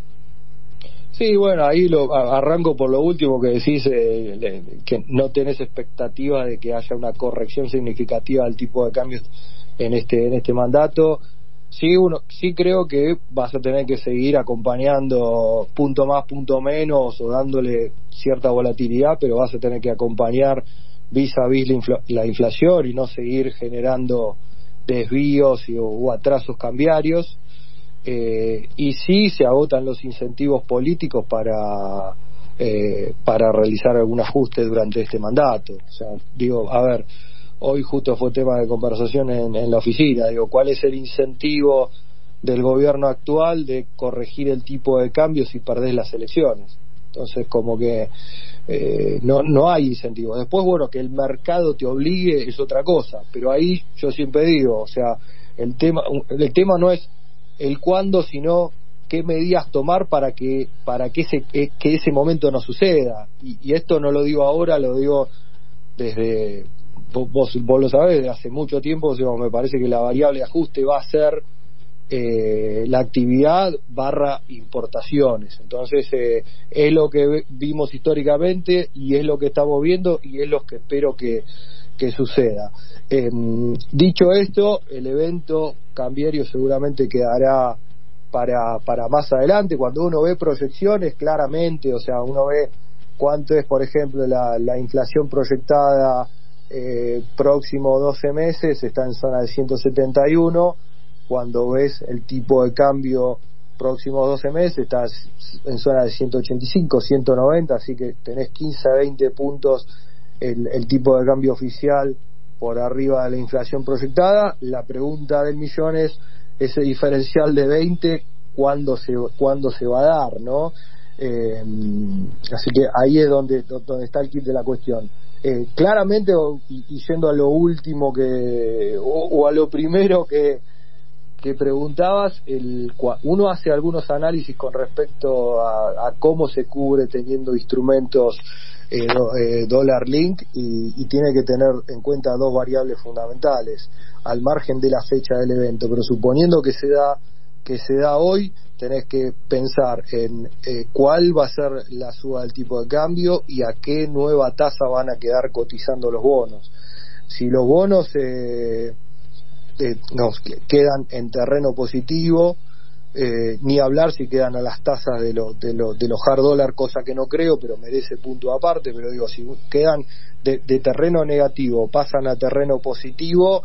Sí, bueno, ahí lo arranco por lo último que decís, eh, que no tenés expectativa de que haya una corrección significativa del tipo de cambios en este en este mandato. Sí, uno, sí creo que vas a tener que seguir acompañando punto más, punto menos, o dándole cierta volatilidad, pero vas a tener que acompañar vis a vis la, infla, la inflación y no seguir generando desvíos y, o, o atrasos cambiarios. Eh, y sí se agotan los incentivos políticos para eh, para realizar algún ajuste durante este mandato. O sea, digo, a ver, hoy justo fue tema de conversación en, en la oficina, digo, ¿cuál es el incentivo del gobierno actual de corregir el tipo de cambio si perdés las elecciones? Entonces, como que eh, no no hay incentivo. Después, bueno, que el mercado te obligue es otra cosa, pero ahí yo siempre digo, o sea, el tema el tema no es el cuándo, sino qué medidas tomar para que para que ese que ese momento no suceda. Y, y esto no lo digo ahora, lo digo desde vos, vos lo sabés, desde hace mucho tiempo. O sea, me parece que la variable de ajuste va a ser eh, la actividad barra importaciones. Entonces eh, es lo que vimos históricamente y es lo que estamos viendo y es lo que espero que que suceda. Eh, dicho esto, el evento cambiario seguramente quedará para para más adelante. Cuando uno ve proyecciones, claramente, o sea, uno ve cuánto es, por ejemplo, la, la inflación proyectada eh, próximo doce meses, está en zona de ciento setenta y uno. Cuando ves el tipo de cambio próximo doce meses, está en zona de ciento ochenta y cinco, ciento noventa, así que tenés quince a veinte puntos el, el tipo de cambio oficial por arriba de la inflación proyectada. La pregunta del millón es ese diferencial de veinte, ¿cuándo se, cuándo se va a dar, no? Eh, así que ahí es donde, donde está el kit de la cuestión. Eh, claramente, y, y yendo a lo último que o, o a lo primero que que preguntabas, el, uno hace algunos análisis con respecto a, a cómo se cubre teniendo instrumentos eh, do, eh, dólar link, y, y tiene que tener en cuenta dos variables fundamentales al margen de la fecha del evento. Pero suponiendo que se da que se da hoy, tenés que pensar en eh, cuál va a ser la suba del tipo de cambio y a qué nueva tasa van a quedar cotizando los bonos. Si los bonos eh, Eh, nos quedan en terreno positivo, eh, ni hablar si quedan a las tasas de los de los de los hard dollar, cosa que no creo, pero merece punto aparte. Pero digo, si quedan de, de terreno negativo, pasan a terreno positivo,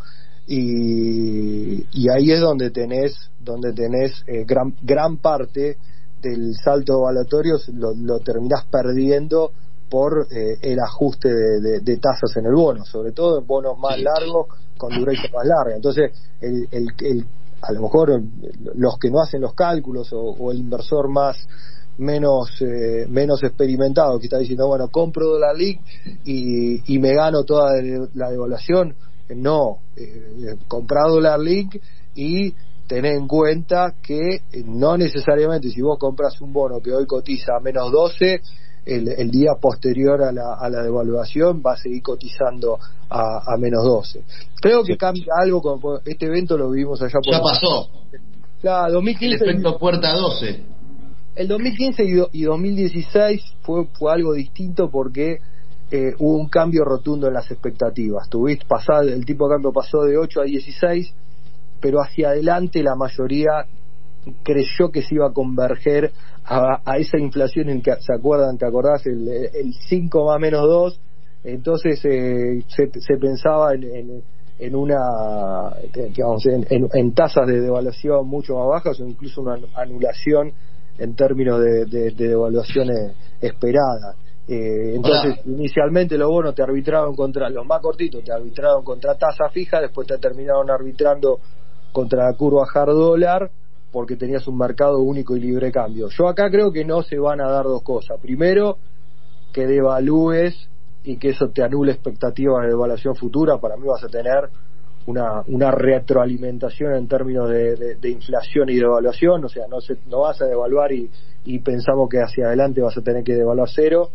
y, y ahí es donde tenés donde tenés eh, gran gran parte del salto evaluatorio lo, lo terminás perdiendo por eh, el ajuste de, de, de tasas en el bono, sobre todo en bonos más largos con duration más larga. Entonces el, el, el a lo mejor los que no hacen los cálculos o, o el inversor más menos eh, menos experimentado que está diciendo, bueno, compro Dollar Link y, y me gano toda la devaluación, no, eh, comprar Dollar Link y tener en cuenta que no necesariamente si vos compras un bono que hoy cotiza a menos doce, el, el día posterior a la, a la devaluación va a seguir cotizando a, a menos doce. Creo que sí. Cambia algo, como este evento lo vivimos allá por... Ya pasó. Claro, dos mil quince, el efecto puerta doce. El dos mil quince y, y dos mil dieciséis fue, fue algo distinto porque eh, hubo un cambio rotundo en las expectativas. Tuviste pasar, el tipo de cambio pasó de ocho a dieciséis, pero hacia adelante la mayoría creyó que se iba a converger a, a esa inflación en que se acuerdan, te acordás, el, el cinco más menos dos. Entonces eh, se, se pensaba en, en, en una digamos, en, en, en tasas de devaluación mucho más bajas o incluso una anulación en términos de, de, de devaluaciones esperadas. Eh, entonces, Hola. Inicialmente los bonos te arbitraron contra, los más cortitos te arbitraron contra tasa fija, después te terminaron arbitrando contra la curva hard dólar porque tenías un mercado único y libre cambio. Yo acá creo que no se van a dar dos cosas. Primero, que devalúes y que eso te anule expectativas de devaluación futura. Para mí vas a tener una una retroalimentación en términos de, de, de inflación y devaluación, o sea, no se, no vas a devaluar y, y pensamos que hacia adelante vas a tener que devaluar cero,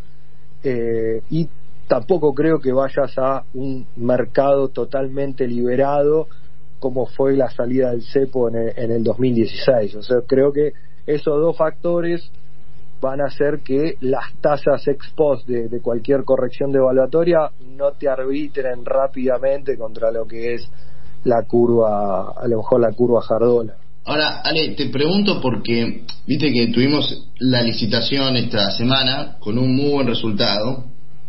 eh, y tampoco creo que vayas a un mercado totalmente liberado como fue la salida del cepo en el, en el dos mil dieciséis. O sea, creo que esos dos factores van a hacer que las tasas ex post de, de cualquier corrección devaluatoria no te arbitren rápidamente contra lo que es la curva, a lo mejor la curva hard dólar. Ahora, Ale, te pregunto porque viste que tuvimos la licitación esta semana con un muy buen resultado.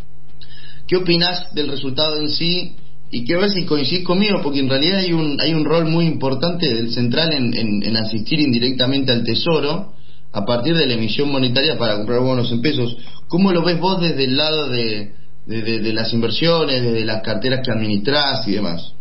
¿Qué opinás del resultado en sí? Y quiero ver si coincidís conmigo, porque en realidad hay un hay un rol muy importante del central en, en, en asistir indirectamente al Tesoro a partir de la emisión monetaria para comprar bonos en pesos. ¿Cómo lo ves vos desde el lado de, de, de, de las inversiones, desde las carteras que administrás y demás?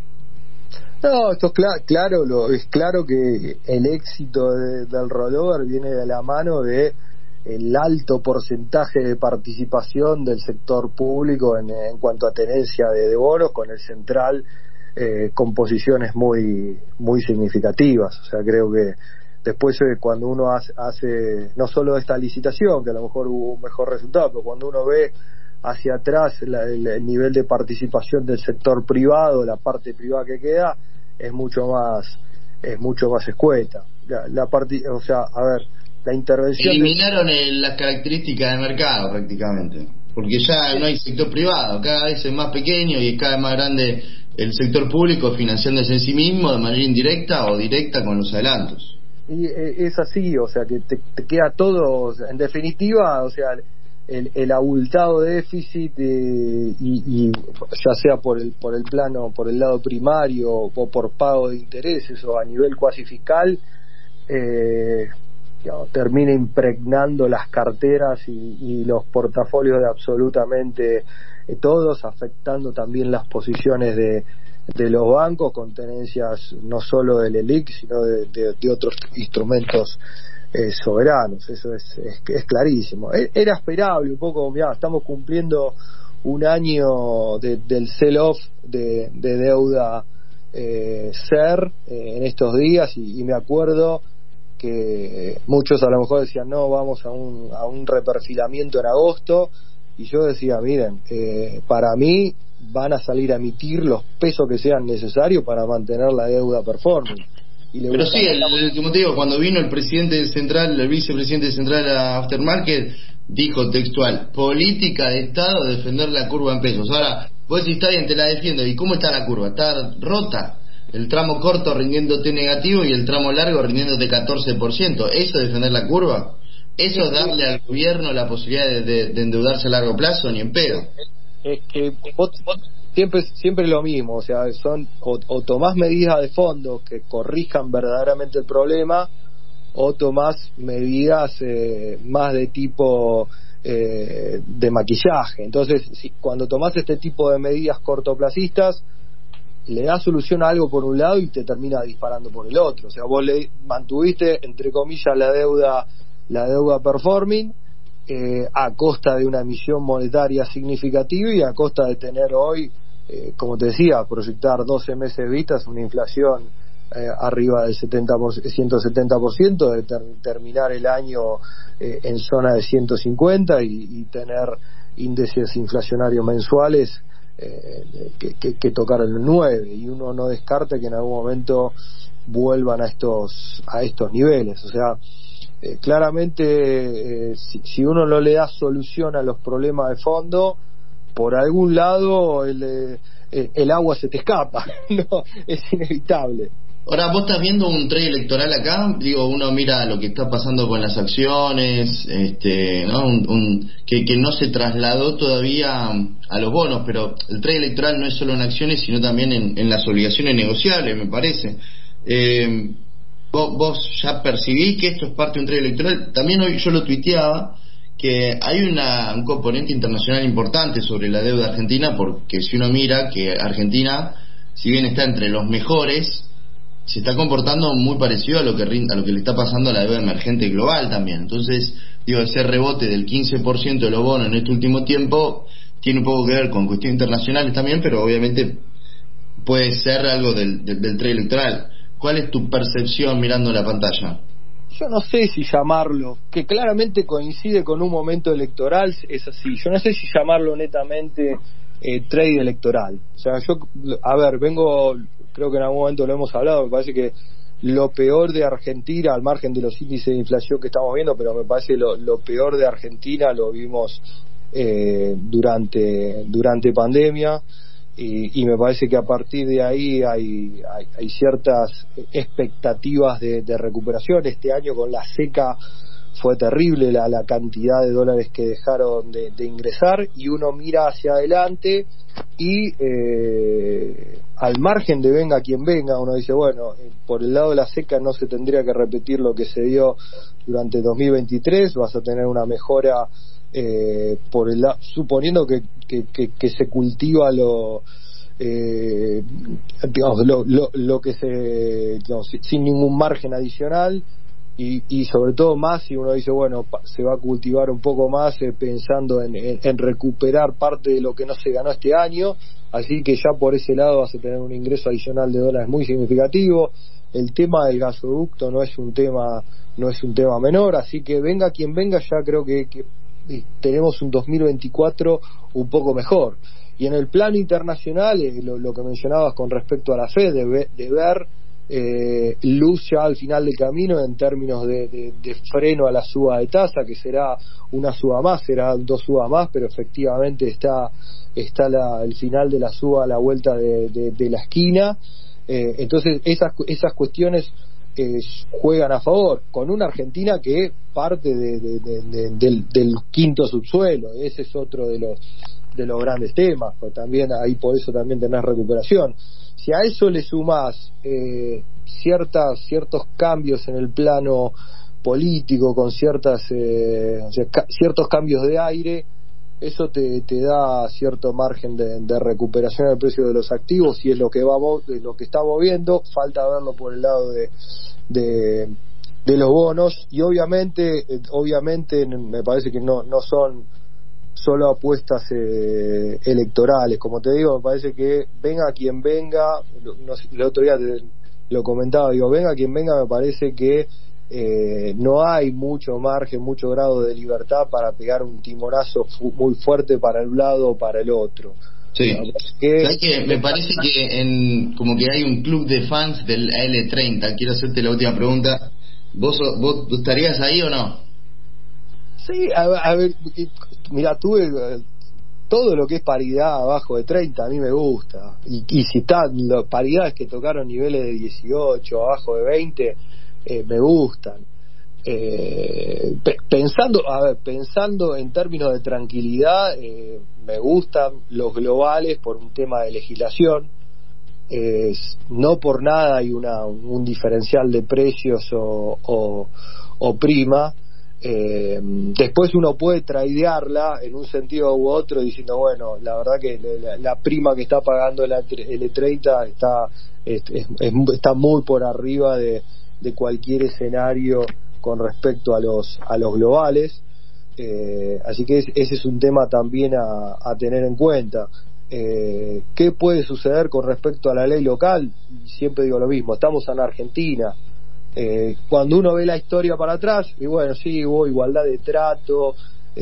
No, esto es cl- claro, lo, es claro que el éxito de, del rollover viene de la mano de el alto porcentaje de participación del sector público en, en cuanto a tenencia de, de bonos, con el central eh, con posiciones muy muy significativas. O sea, creo que después eh, cuando uno hace, hace no solo esta licitación, que a lo mejor hubo un mejor resultado, pero cuando uno ve hacia atrás la, el, el nivel de participación del sector privado, la parte privada que queda, es mucho más es mucho más escueta. La, la parte, o sea, a ver, la intervención eliminaron de... el, las características del mercado prácticamente, porque ya no hay sector privado, cada vez es más pequeño y es cada vez más grande el sector público financiándose en sí mismo de manera indirecta o directa con los adelantos. Y es así, o sea, que te, te queda todo, o sea, en definitiva, o sea, el, el abultado déficit eh, y, y ya sea por el por el plano, por el lado primario o por pago de intereses o a nivel cuasi fiscal, eh, digamos, termina impregnando las carteras y, y los portafolios de absolutamente eh, todos, afectando también las posiciones de de los bancos con tenencias no solo del E L I C sino de, de, de otros instrumentos eh, soberanos. Eso es, es, es clarísimo. Era esperable un poco, mirá, estamos cumpliendo un año de, del sell-off de, de deuda eh, S E R eh, en estos días y, y me acuerdo que muchos a lo mejor decían no, vamos a un, a un reperfilamiento en agosto, y yo decía, miren, eh, para mí van a salir a emitir los pesos que sean necesarios para mantener la deuda performance. Y le Pero sí, el, el, como te digo, cuando vino el presidente central, el vicepresidente central a Aftermarket, dijo textual, política de Estado defender la curva en pesos. Ahora, vos decís, está bien, te la defiendo, ¿y cómo está la curva? Está rota, el tramo corto rindiéndote negativo y el tramo largo rindiéndote catorce por ciento. ¿Eso es defender la curva? ¿Eso es darle al gobierno la posibilidad de, de, de endeudarse a largo plazo? Ni en pedo. Es que vos, vos siempre siempre lo mismo, o sea, son o, o tomás medidas de fondo que corrijan verdaderamente el problema, o tomás medidas eh, más de tipo eh, de maquillaje. Entonces, si, cuando tomás este tipo de medidas cortoplacistas, le das solución a algo por un lado y te termina disparando por el otro. O sea, vos le mantuviste, entre comillas, la deuda la deuda performing eh, a costa de una emisión monetaria significativa y a costa de tener hoy, eh, como te decía, proyectar doce meses vistas una inflación eh, arriba del setenta por ciento, ciento setenta por ciento, de ter terminar el año eh, en zona de ciento cincuenta y, y tener índices inflacionarios mensuales Eh, que, que, que tocaron el nueve, y uno no descarta que en algún momento vuelvan a estos a estos niveles. O sea, eh, claramente eh, si, si uno no le da solución a los problemas de fondo, por algún lado el, eh, el agua se te escapa. No, es inevitable. Ahora, vos estás viendo un trade electoral acá, digo, uno mira lo que está pasando con las acciones, este, ¿no? Un, un, que, que no se trasladó todavía a los bonos, pero el trade electoral no es solo en acciones, sino también en, en las obligaciones negociables, me parece. Eh, vos, vos ya percibís que esto es parte de un trade electoral. También hoy yo lo tuiteaba, que hay una, un componente internacional importante sobre la deuda argentina, porque si uno mira que Argentina, si bien está entre los mejores, se está comportando muy parecido a lo que a lo que le está pasando a la deuda emergente global también. Entonces, digo, ese rebote del quince por ciento de los bonos en este último tiempo tiene un poco que ver con cuestiones internacionales también, pero obviamente puede ser algo del, del, del trade electoral. ¿Cuál es tu percepción mirando la pantalla? Yo no sé si llamarlo, que claramente coincide con un momento electoral, es así. Yo no sé si llamarlo netamente eh, trade electoral. O sea, yo, a ver, vengo, creo que en algún momento lo hemos hablado, me parece que lo peor de Argentina, al margen de los índices de inflación que estamos viendo, pero me parece lo, lo peor de Argentina lo vimos eh, durante durante pandemia, y, y me parece que a partir de ahí hay, hay, hay ciertas expectativas de, de recuperación. Este año con la seca fue terrible la, la cantidad de dólares que dejaron de, de ingresar, y uno mira hacia adelante y eh, al margen de venga quien venga, uno dice, bueno, eh, por el lado de la seca no se tendría que repetir lo que se dio durante dos mil veintitrés, vas a tener una mejora eh, por el la, suponiendo que, que, que, que se cultiva lo eh, digamos, lo, lo, lo que se digamos, sin ningún margen adicional. Y, y sobre todo más si uno dice, bueno, pa, se va a cultivar un poco más eh, pensando en, en, en recuperar parte de lo que no se ganó este año, así que ya por ese lado vas a tener un ingreso adicional de dólares muy significativo. El tema del gasoducto no es un tema no es un tema menor, así que venga quien venga, ya creo que, que tenemos un dos mil veinticuatro un poco mejor. Y en el plano internacional, eh, lo, lo que mencionabas con respecto a la Fed, de, ve, de ver Eh, luz ya al final del camino en términos de, de, de freno a la suba de tasa, que será una suba más, será dos subas más, pero efectivamente está está la, el final de la suba a la vuelta de, de, de la esquina. Eh, entonces esas esas cuestiones eh, juegan a favor, con una Argentina que parte de, de, de, de, del, del quinto subsuelo. Ese es otro de los de los grandes temas, pues también ahí por eso también tenés recuperación. Si a eso le sumás eh, ciertas, ciertos cambios en el plano político, con ciertas eh, o sea, ca ciertos cambios de aire, eso te, te da cierto margen de, de recuperación del precio de los activos, y es lo que vamos, lo que estamos viendo. Falta verlo por el lado de, de, de los bonos, y obviamente, eh, obviamente me parece que no, no son solo apuestas eh, electorales, como te digo. Me parece que venga quien venga, no sé, el otro día te, lo comentaba, digo, venga quien venga, me parece que eh, no hay mucho margen, mucho grado de libertad para pegar un timonazo fu muy fuerte para un lado o para el otro. Sí, que, ¿sabes qué? Me parece que en, como que hay un club de fans del A L treinta. Quiero hacerte la última pregunta. ¿Vos, vos estarías ahí o no? Sí, a, a ver, mira, tuve todo lo que es paridad abajo de treinta, a mí me gusta, y, y si están las paridades que tocaron niveles de dieciocho, abajo de veinte, eh, me gustan. Eh, pe pensando, a ver, pensando en términos de tranquilidad, eh, me gustan los globales por un tema de legislación. Eh, no por nada hay una un diferencial de precios o, o, o prima. Eh, después uno puede tradearla en un sentido u otro diciendo, bueno, la verdad que la, la prima que está pagando la L treinta está es, es, está muy por arriba de, de cualquier escenario con respecto a los a los globales, eh, así que es, ese es un tema también a, a tener en cuenta. Eh, ¿qué puede suceder con respecto a la ley local? Siempre digo lo mismo, estamos en Argentina. Eh, cuando uno ve la historia para atrás, y bueno, sí, hubo igualdad de trato,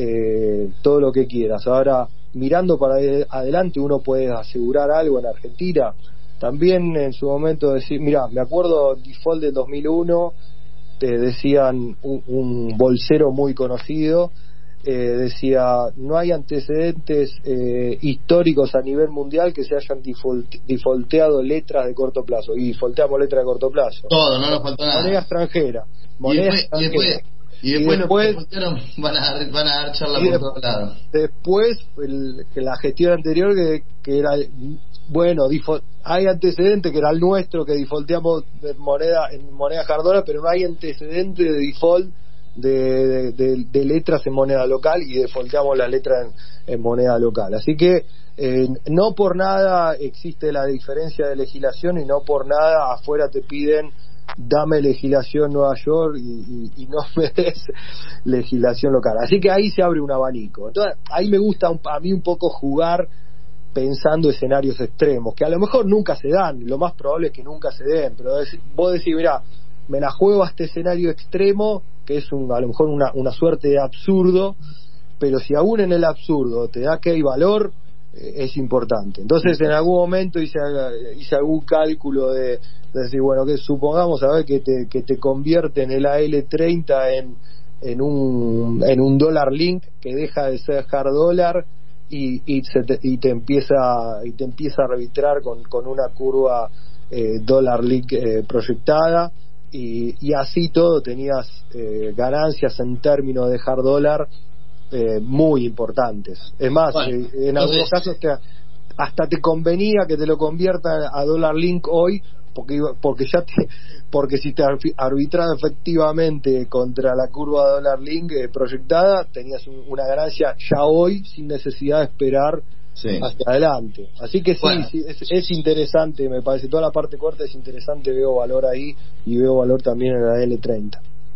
eh, todo lo que quieras. Ahora, mirando para adelante, uno puede asegurar algo en Argentina. También en su momento decir, mira, me acuerdo default del dos mil uno, te decían un, un bolsero muy conocido, eh, decía, no hay antecedentes eh, históricos a nivel mundial que se hayan default, defaulteado letras de corto plazo, y defaulteamos letras de corto plazo. Todo, no nos faltó nada. Moneda extranjera. Moneda y después, extranjera. Y después, y después, y después los que van a dar, van a dar charla por todos lados. Después, el, que la gestión anterior, que, que era, bueno, default, hay antecedentes que era el nuestro, que defaulteamos de moneda en moneda hard dólar, pero no hay antecedente de default de, de, de, de letras en moneda local, y defaulteamos las letras en, en moneda local. Así que eh, no por nada existe la diferencia de legislación, y no por nada afuera te piden dame legislación Nueva York y, y, y no me des legislación local. Así que ahí se abre un abanico. Entonces ahí me gusta un, a mí un poco jugar pensando escenarios extremos, que a lo mejor nunca se dan, lo más probable es que nunca se den, pero es, vos decís, mirá, me la juego a este escenario extremo, que es un, a lo mejor una, una suerte de absurdo, pero si aún en el absurdo te da que hay valor, eh, es importante. Entonces en algún momento hice, hice algún cálculo de, de decir, bueno, que supongamos a ver que te, que te convierte en el A L treinta en, en un en un dólar link que deja de ser hard dólar, y, y, se te, y te empieza y te empieza a arbitrar con, con una curva eh, dólar link eh, proyectada, y, y así todo tenías eh, ganancias en términos de hard dólar eh, muy importantes. Es más, bueno, eh, en algunos casos te, hasta te convenía que te lo convierta a dólar link hoy, porque porque ya te, porque si te arbitras efectivamente contra la curva de dólar link eh, proyectada, tenías un, una ganancia ya hoy sin necesidad de esperar sí. hacia adelante. Así que sí, bueno. sí es, es interesante, me parece, toda la parte corta es interesante, veo valor ahí, y veo valor también en la L treinta.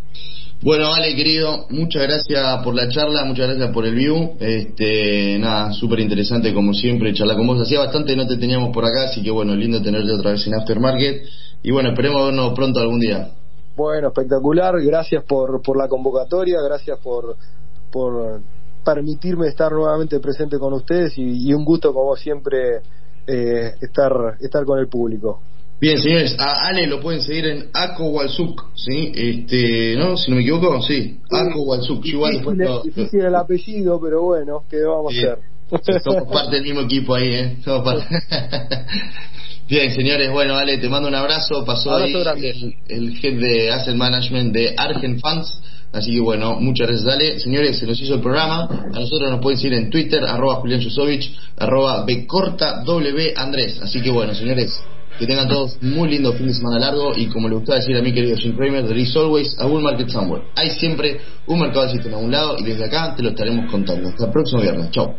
Bueno, Ale, querido, muchas gracias por la charla, muchas gracias por el view. Este, nada, súper interesante como siempre charlar con vos. Hacía bastante que no te teníamos por acá, así que bueno, lindo tenerte otra vez en Aftermarket. Y bueno, esperemos vernos pronto algún día. Bueno, espectacular, gracias por, por la convocatoria, gracias por, por permitirme estar nuevamente presente con ustedes, y, y un gusto como siempre eh, estar, estar con el público. Bien, señores, a Ale lo pueden seguir en Ako Walsuk, ¿sí? Este, ¿no? Si no me equivoco, sí, Ako Walsuk. Difícil, igual después lo... difícil el apellido, pero bueno, ¿qué vamos sí. a hacer? Somos parte del mismo equipo ahí, ¿eh? Somos parte. Bien, señores, bueno, Ale, te mando un abrazo. Pasó abrazo ahí el, el head de Asset Management de Argent Funds. Así que bueno, muchas gracias, Ale. Señores, se nos hizo el programa. A nosotros nos pueden seguir en Twitter, arroba Julián Yusovich, arroba Becorta W Andrés. Así que bueno, señores, que tengan todos muy lindo fin de semana largo, y como le gustaba decir a mi querido Jim Cramer, there is always a bull market somewhere. Hay siempre un mercado alcista en algún lado, y desde acá te lo estaremos contando. Hasta el próximo viernes. Chao.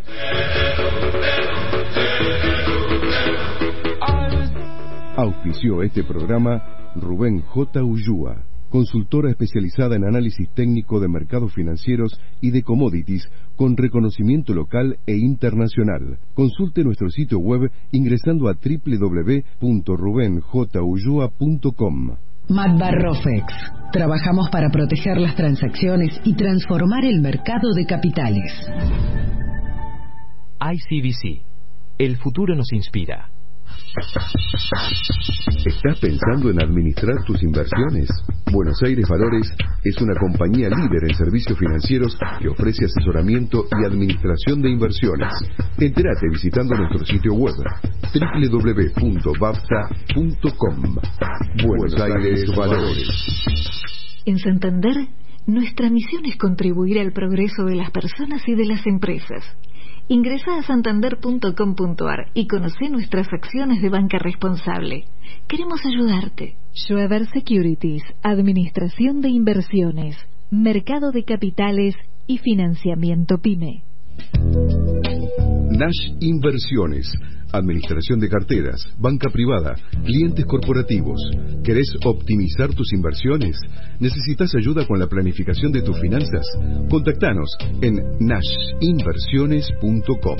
Auspició este programa Rubén J. Ullúa, consultora especializada en análisis técnico de mercados financieros y de commodities con reconocimiento local e internacional. Consulte nuestro sitio web ingresando a doble u doble u doble u punto ruben j ullúa punto com. Matbarrofex. Trabajamos para proteger las transacciones y transformar el mercado de capitales. I C B C. El futuro nos inspira. ¿Estás pensando en administrar tus inversiones? Buenos Aires Valores es una compañía líder en servicios financieros que ofrece asesoramiento y administración de inversiones. Entérate visitando nuestro sitio web doble u doble u doble u punto bapta punto com. Buenos Aires Valores. En Santander, nuestra misión es contribuir al progreso de las personas y de las empresas. Ingresa a santander punto com punto ar y conoce nuestras acciones de banca responsable. Queremos ayudarte. Schroeder Securities, Administración de Inversiones. mercado de capitales y financiamiento PYME. Nash Inversiones, administración de carteras, banca privada, clientes corporativos. ¿Querés optimizar tus inversiones? ¿Necesitas ayuda con la planificación de tus finanzas? Contactanos en nash inversiones punto com.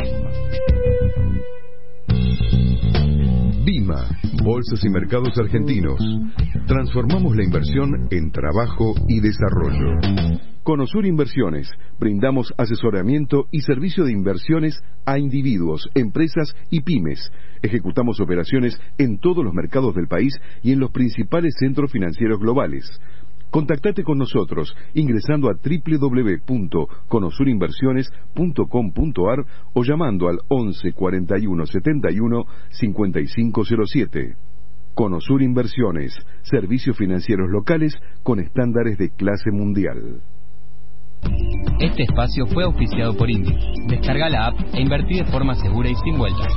Bima, Bolsas y Mercados Argentinos. Transformamos la inversión en trabajo y desarrollo. Conosur Inversiones, brindamos asesoramiento y servicio de inversiones a individuos, empresas y pymes. Ejecutamos operaciones en todos los mercados del país y en los principales centros financieros globales. Contactate con nosotros ingresando a doble u doble u doble u punto conosur inversiones punto com punto ar o llamando al once cuarenta y uno setenta y uno cincuenta y cinco cero siete. Conosur Inversiones, servicios financieros locales con estándares de clase mundial. Este espacio fue auspiciado por Invi. Descarga la app e invertí de forma segura y sin vueltas.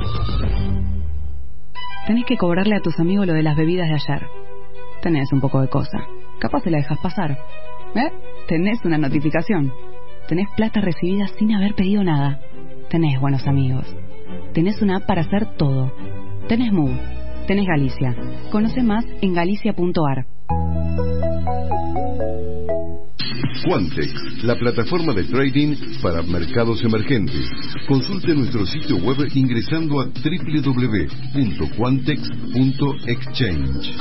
Tenés que cobrarle a tus amigos lo de las bebidas de ayer. Tenés un poco de cosa. Capaz se la dejas pasar. ¿Eh? Tenés una notificación. Tenés plata recibida sin haber pedido nada. Tenés buenos amigos. Tenés una app para hacer todo. Tenés Move. Tenés Galicia. Conoce más en galicia punto ar. Quantex, la plataforma de trading para mercados emergentes. Consulte nuestro sitio web ingresando a doble u doble u doble u punto quantex punto exchange.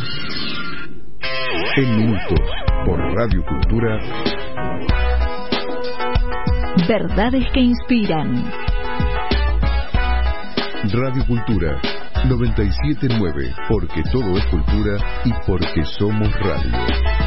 En minutos, por Radio Cultura. Verdades que inspiran. Radio Cultura noventa y siete punto nueve, porque todo es cultura y porque somos radio.